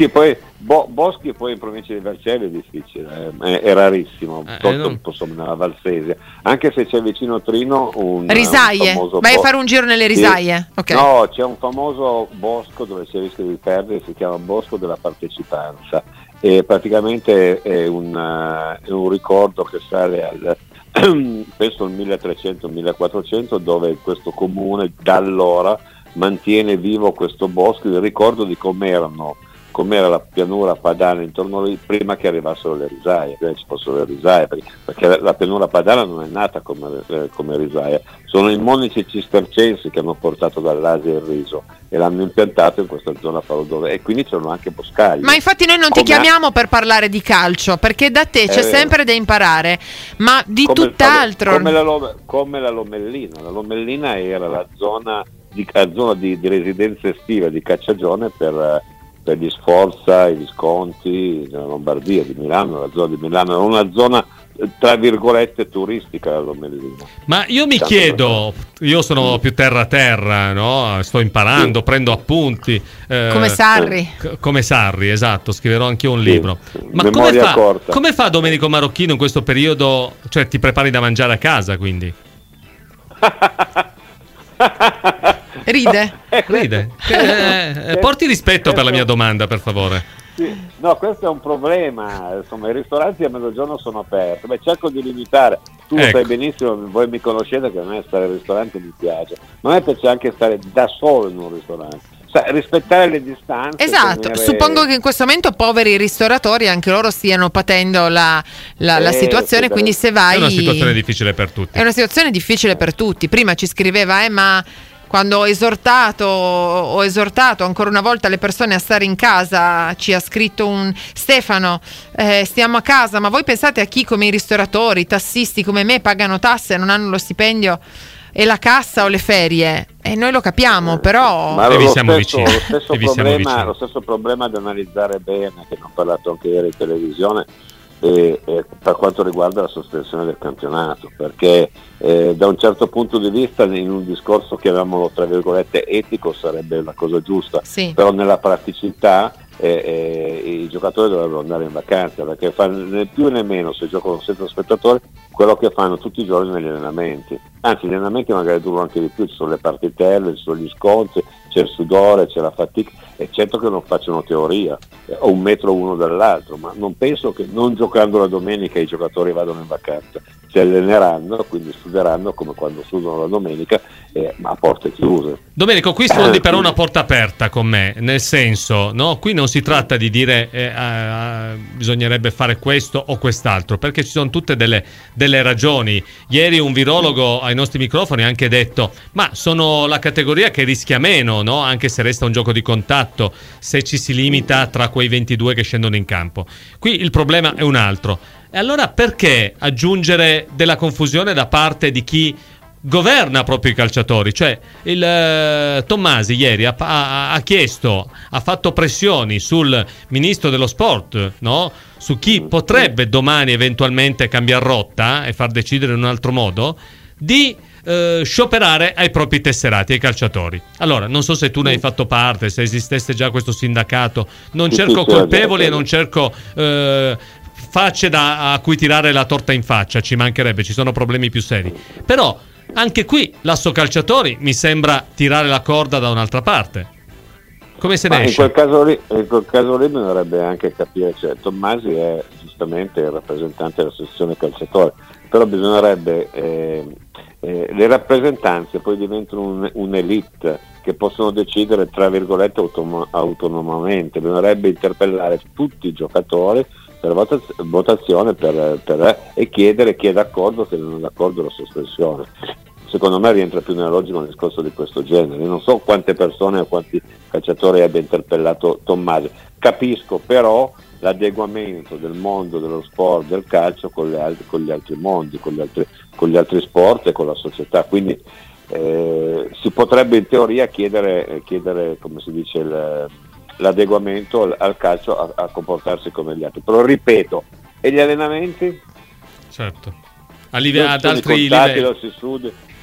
S11: Boschi poi in provincia di Vercelli è difficile, è rarissimo, insomma nella Valsesia, anche se c'è vicino Trino
S3: Risaie, vai a fare un giro nelle Risaie?
S11: Sì. Okay. No, c'è un famoso bosco dove c'è il rischio di perdere, si chiama Bosco della Partecipanza, e praticamente è un ricordo che sale al penso al 1300-1400, dove questo comune da allora mantiene vivo questo bosco, il ricordo di com'era la pianura padana intorno lì prima che arrivassero le risaie. Ci fossero le risaie, perché la pianura padana non è nata come risaia, sono i monaci cistercensi che hanno portato dall'Asia il riso e l'hanno impiantato in questa zona paludosa, e quindi c'erano anche boscaglie.
S3: Ma infatti noi non ti chiamiamo per parlare di calcio, perché da te c'è sempre da imparare, ma di tutt'altro.
S11: Come la Lomellina. La Lomellina era la zona di residenza estiva di Cacciagione per gli Sforza, i Visconti della Lombardia, di Milano. La zona di Milano era una zona tra virgolette turistica, la Lomellina.
S4: Ma io mi chiedo, io sono più terra, no? Sto imparando, prendo appunti.
S3: Come Sarri.
S4: Come Sarri, esatto, scriverò anche io un libro. Ma come fa Domenico Marocchino in questo periodo? Cioè, ti prepari da mangiare a casa, quindi? Ride. Porti rispetto per la mia domanda, per favore.
S11: Sì. No, questo è un problema, insomma, i ristoranti a mezzogiorno sono aperti, cerco di limitare, tu lo sai benissimo, voi mi conoscete che a me stare al ristorante mi piace, ma a me piace anche stare da solo in un ristorante, rispettare le distanze.
S3: Esatto, suppongo che in questo momento poveri ristoratori anche loro stiano patendo la situazione, quindi se vai...
S4: È una situazione difficile per tutti.
S3: È una situazione difficile per tutti. Prima ci scriveva ma quando ho esortato ancora una volta le persone a stare in casa, ci ha scritto un Stefano, stiamo a casa, ma voi pensate a chi come i ristoratori, i tassisti come me pagano tasse, non hanno lo stipendio e la cassa o le ferie, e noi lo capiamo, però
S11: vi siamo vicini. Lo stesso problema da analizzare bene, che ne ho parlato anche ieri in televisione, per quanto riguarda la sospensione del campionato, perché da un certo punto di vista, in un discorso, chiamiamolo tra virgolette etico, sarebbe la cosa giusta, sì. Però nella praticità i giocatori dovrebbero andare in vacanza, perché fanno né più né meno, se giocano senza spettatori, quello che fanno tutti i giorni negli allenamenti. Anzi, gli allenamenti magari durano anche di più, ci sono le partitelle, ci sono gli scontri, c'è il sudore, c'è la fatica, e certo che non facciano teoria, a 1 metro uno dall'altro, ma non penso che non giocando la domenica i giocatori vadano in vacanza, si alleneranno, quindi suderanno come quando sudano la domenica, ma a porte chiuse.
S4: Domenico, qui sfondi però una porta aperta con me, nel senso, no? Qui non si tratta di dire bisognerebbe fare questo o quest'altro, perché ci sono tutte delle ragioni. Ieri un virologo ai nostri microfoni ha anche detto ma sono la categoria che rischia meno, no? Anche se resta un gioco di contatto, se ci si limita tra quei 22 che scendono in campo. Qui il problema è un altro. E allora perché aggiungere della confusione da parte di chi governa proprio i calciatori? Cioè il Tommasi ieri ha chiesto, ha fatto pressioni sul ministro dello sport, no? Su chi potrebbe domani eventualmente cambiare rotta e far decidere in un altro modo, di scioperare ai propri tesserati, ai calciatori. Allora, non so se tu ne hai fatto parte, se esistesse già questo sindacato, non cerco colpevoli e non cerco facce a cui tirare la torta in faccia, ci mancherebbe, ci sono problemi più seri, però anche qui l'asso calciatori mi sembra tirare la corda da un'altra parte. Come se ne esce?
S11: In quel caso lì bisognerebbe anche capire, cioè Tommasi è giustamente il rappresentante della sezione calciatori, però bisognerebbe le rappresentanze poi diventano un'elite che possono decidere tra virgolette autonomamente, bisognerebbe interpellare tutti i giocatori per votazione e chiedere chi è d'accordo, chi non è d'accordo la sospensione. Secondo me rientra più nella logica un discorso di questo genere. Io non so quante persone o quanti calciatori abbia interpellato Tommasi, capisco però l'adeguamento del mondo dello sport, del calcio con gli altri mondi, con gli altri sport e con la società, quindi si potrebbe in teoria chiedere come si dice l'adeguamento al calcio a comportarsi come gli altri, però ripeto, e gli allenamenti?
S4: Certo, ad altri livelli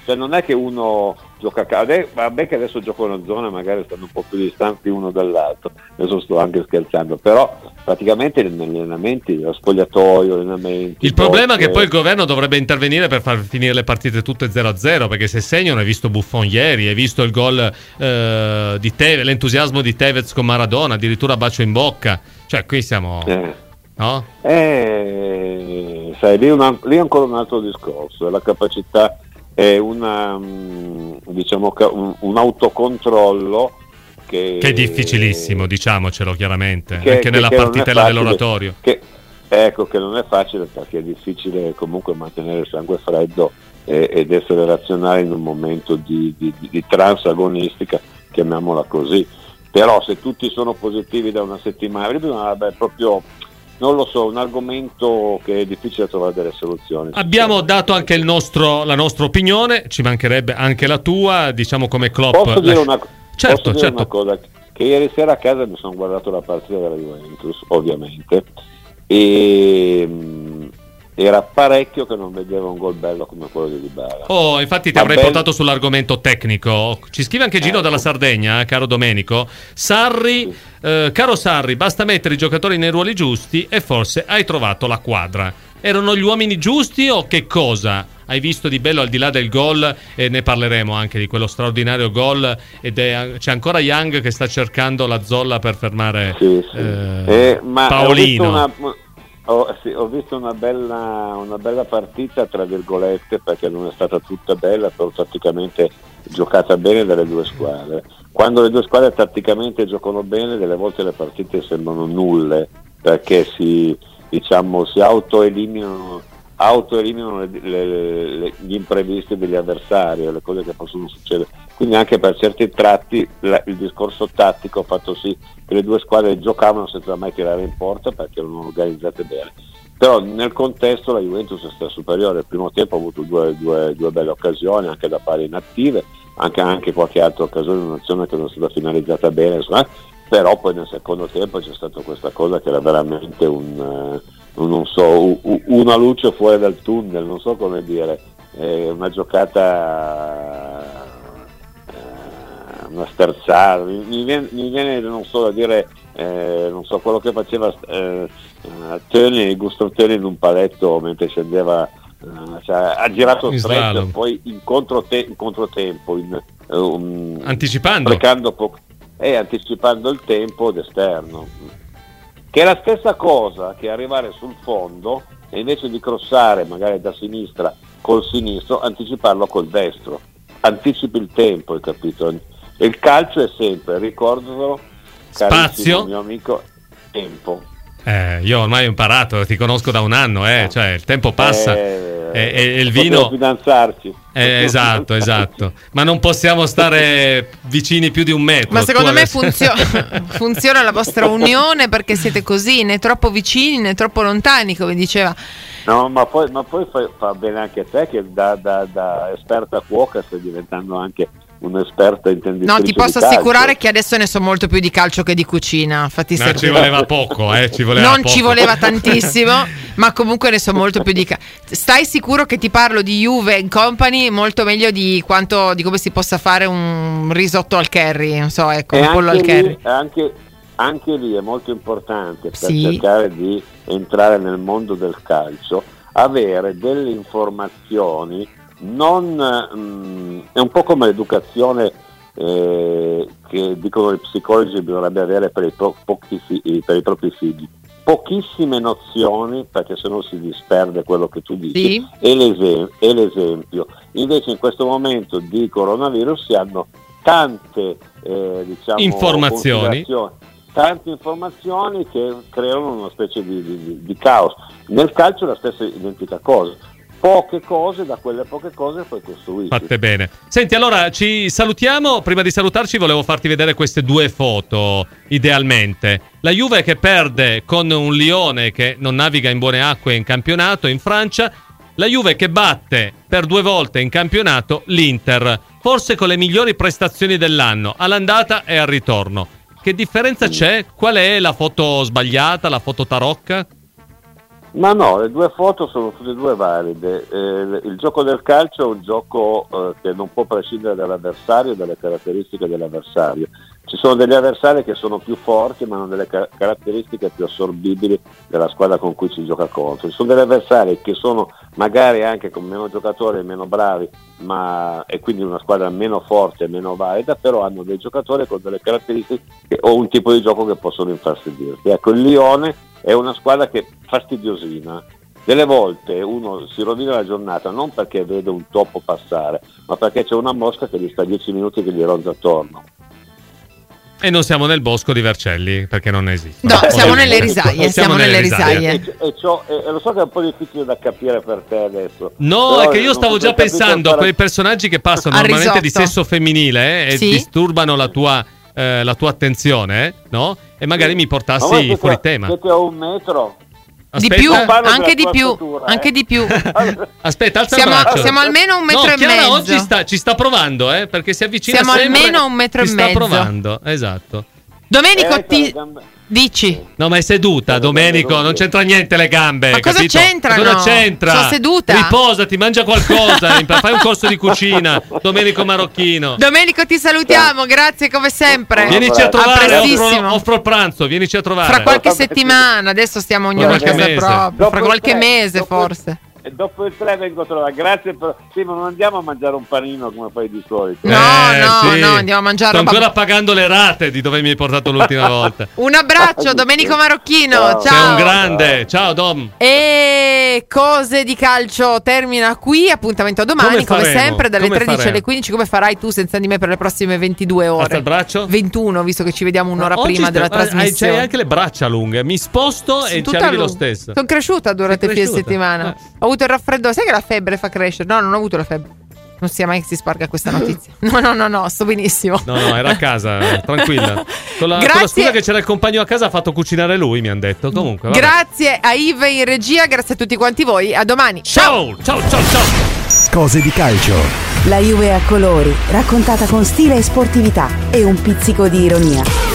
S11: Cioè non è che uno gioca vabbè che adesso giocano in zona, magari stanno un po' più distanti uno dall'altro, adesso sto anche scherzando, però praticamente negli allenamenti, lo spogliatoio, allenamenti.
S4: Il problema è che poi il governo dovrebbe intervenire per far finire le partite tutte 0-0, perché se segnano, hai visto Buffon ieri, hai visto il gol di Tevez, l'entusiasmo di Tevez con Maradona, addirittura bacio in bocca, cioè qui siamo... No?
S11: Sai, lì è ancora un altro discorso, la capacità è diciamo un autocontrollo che
S4: è difficilissimo, diciamocelo chiaramente, anche nella partitella dell'oratorio.
S11: Ecco che non è facile, perché è difficile comunque mantenere il sangue freddo ed essere razionali in un momento di trance agonistica, chiamiamola così. Però se tutti sono positivi da una settimana, proprio... Non lo so, un argomento che è difficile trovare delle soluzioni.
S4: Abbiamo dato anche la nostra opinione, ci mancherebbe anche la tua, diciamo come Klopp.
S11: Posso dire una
S4: certo.
S11: cosa? Che ieri sera a casa mi sono guardato la partita della Juventus, ovviamente, e era parecchio che non vedevo un gol bello come quello di Dybala.
S4: Oh, infatti ti avrei portato sull'argomento tecnico. Ci scrive anche Gino dalla Sardegna, caro Domenico. Caro Sarri, basta mettere i giocatori nei ruoli giusti e forse hai trovato la quadra. Erano gli uomini giusti o che cosa hai visto di bello al di là del gol? E ne parleremo anche di quello straordinario gol, c'è ancora Young che sta cercando la zolla per fermare Paolino.
S11: Ho visto una bella partita, tra virgolette, perché non è stata tutta bella, però tatticamente giocata bene dalle due squadre. Quando le due squadre tatticamente giocano bene, delle volte le partite sembrano nulle, perché si autoeliminano gli imprevisti degli avversari, le cose che possono succedere. Quindi anche per certi tratti il discorso tattico ha fatto sì che le due squadre giocavano senza mai tirare in porta, perché erano organizzate bene. Però nel contesto la Juventus è stata superiore. Il primo tempo ha avuto due belle occasioni, anche da pari inattive, anche qualche altra occasione, un'azione che non è stata finalizzata bene, però poi nel secondo tempo c'è stata questa cosa che era veramente una luce fuori dal tunnel, non so come dire, una giocata, una sterzata, mi viene non so da dire, non so, quello che faceva Gustav Tönny in un paletto mentre scendeva, ha girato stretto, poi in controtempo,
S4: anticipando,
S11: anticipando il tempo d'esterno, che è la stessa cosa che arrivare sul fondo e invece di crossare magari da sinistra col sinistro, anticiparlo col destro. Anticipi il tempo, hai capito? E il calcio è sempre, ricordatelo,
S4: spazio,
S11: mio amico, tempo.
S4: Io ormai ho imparato, ti conosco da un anno, cioè il tempo passa e il vino...
S11: fidanzarci.
S4: Esatto. Ma non possiamo stare vicini più di un metro.
S3: Ma secondo me funziona la vostra unione, perché siete così, né troppo vicini né troppo lontani, come diceva.
S11: No, ma poi fa bene anche a te, che da esperta cuoca stai diventando anche un'esperta intenditrice.
S3: No, ti posso assicurare che adesso ne so molto più di calcio che di cucina.
S4: Ci voleva poco,
S3: ci voleva tantissimo, ma comunque ne so molto più di calcio. Stai sicuro che ti parlo di Juve and Company molto meglio di come si possa fare un risotto al curry, non so, ecco, un pollo al curry.
S11: Anche lì è molto importante, per cercare di entrare nel mondo del calcio, avere delle informazioni. È un po' come l'educazione che dicono i psicologi bisognerebbe avere per i propri figli. Pochissime nozioni, perché sennò si disperde quello che tu dici, e l'esempio. Invece in questo momento di coronavirus si hanno tante
S4: informazioni,
S11: tante informazioni che creano una specie di caos. Nel calcio è la stessa identica cosa. Poche cose, da quelle poche cose poi costruisci.
S4: Fatte bene. Senti, allora ci salutiamo. Prima di salutarci volevo farti vedere queste due foto, idealmente. La Juve che perde con un Lione che non naviga in buone acque in campionato in Francia. La Juve che batte per 2 volte in campionato l'Inter, forse con le migliori prestazioni dell'anno, all'andata e al ritorno. Che differenza c'è? Qual è la foto sbagliata, la foto tarocca?
S11: Ma no, le due foto sono tutte e due valide. Il gioco del calcio è un gioco che non può prescindere dall'avversario e dalle caratteristiche dell'avversario. Ci sono degli avversari che sono più forti ma hanno delle caratteristiche più assorbibili della squadra con cui ci gioca contro. Ci sono degli avversari che sono magari anche con meno giocatori e meno bravi, e quindi una squadra meno forte e meno valida, però hanno dei giocatori con delle caratteristiche o un tipo di gioco che possono infastidirti. Ecco, il Lione è una squadra che fastidiosina. Delle volte uno si rovina la giornata non perché vede un topo passare, ma perché c'è una mosca che gli sta 10 minuti che gli ronza attorno.
S4: E non siamo nel bosco di Vercelli, perché non esiste.
S3: No, siamo nelle risaie. Siamo nelle risaie.
S11: E lo so che è un po' difficile da capire per te adesso.
S4: No, è che io stavo già pensando a quei personaggi che passano normalmente di sesso femminile e disturbano la tua attenzione, no? E magari mi portassi fuori tema.
S11: Siete a 1 metro?
S4: Aspetta.
S3: Di più, anche di più.
S4: Aspetta, alza il braccio.
S3: Siamo almeno 1,5 metri.
S4: Chiara oggi ci sta provando, perché si avvicina
S3: siamo
S4: sempre.
S3: Siamo almeno 1,5 metri.
S4: Sta provando, esatto.
S3: Domenico, dici?
S4: No, ma è seduta, Domenico, non c'entra niente le gambe.
S3: Ma cosa
S4: capito?
S3: c'entra?
S4: Cosa c'entra?
S3: Sono seduta.
S4: Riposati, mangia qualcosa, fai un corso di cucina. Domenico Marocchino.
S3: Domenico, ti salutiamo, grazie come sempre.
S4: Vienici a trovare, offro il pranzo, vienici a trovare.
S3: Fra qualche settimana, adesso stiamo ognuno proprio. Fra qualche mese forse.
S11: E dopo il 3 vengo a trovare. Grazie sì, ma non andiamo a mangiare un panino come fai di solito.
S3: No, andiamo a mangiare.
S4: Sto ancora pagando le rate di dove mi hai portato l'ultima volta.
S3: Un abbraccio, Domenico Marocchino. Ciao.
S4: Sei un grande. Ciao Dom.
S3: E Cose di Calcio termina qui. Appuntamento a domani, come sempre, dalle 13 alle 15. Come farai tu senza di me per le prossime 22 ore?
S4: Alza il braccio.
S3: 21, visto che ci vediamo un'ora prima della trasmissione.
S4: C'hai anche le braccia lunghe. Mi sposto e ci arrivi lo stesso.
S3: Sono cresciuta durante il fine settimana. Ho avuto il raffreddore. Sai che la febbre fa crescere? No, non ho avuto la febbre. Non sia mai che si sparga questa notizia. No, sto benissimo.
S4: No, era a casa, tranquilla. Con la scusa che c'era il compagno a casa, ha fatto cucinare lui, mi hanno detto. Comunque, vabbè.
S3: Grazie a Ive in regia, grazie a tutti quanti voi. A domani.
S4: Ciao.
S1: Cose di Calcio.
S2: La Juve a colori, raccontata con stile e sportività e un pizzico di ironia.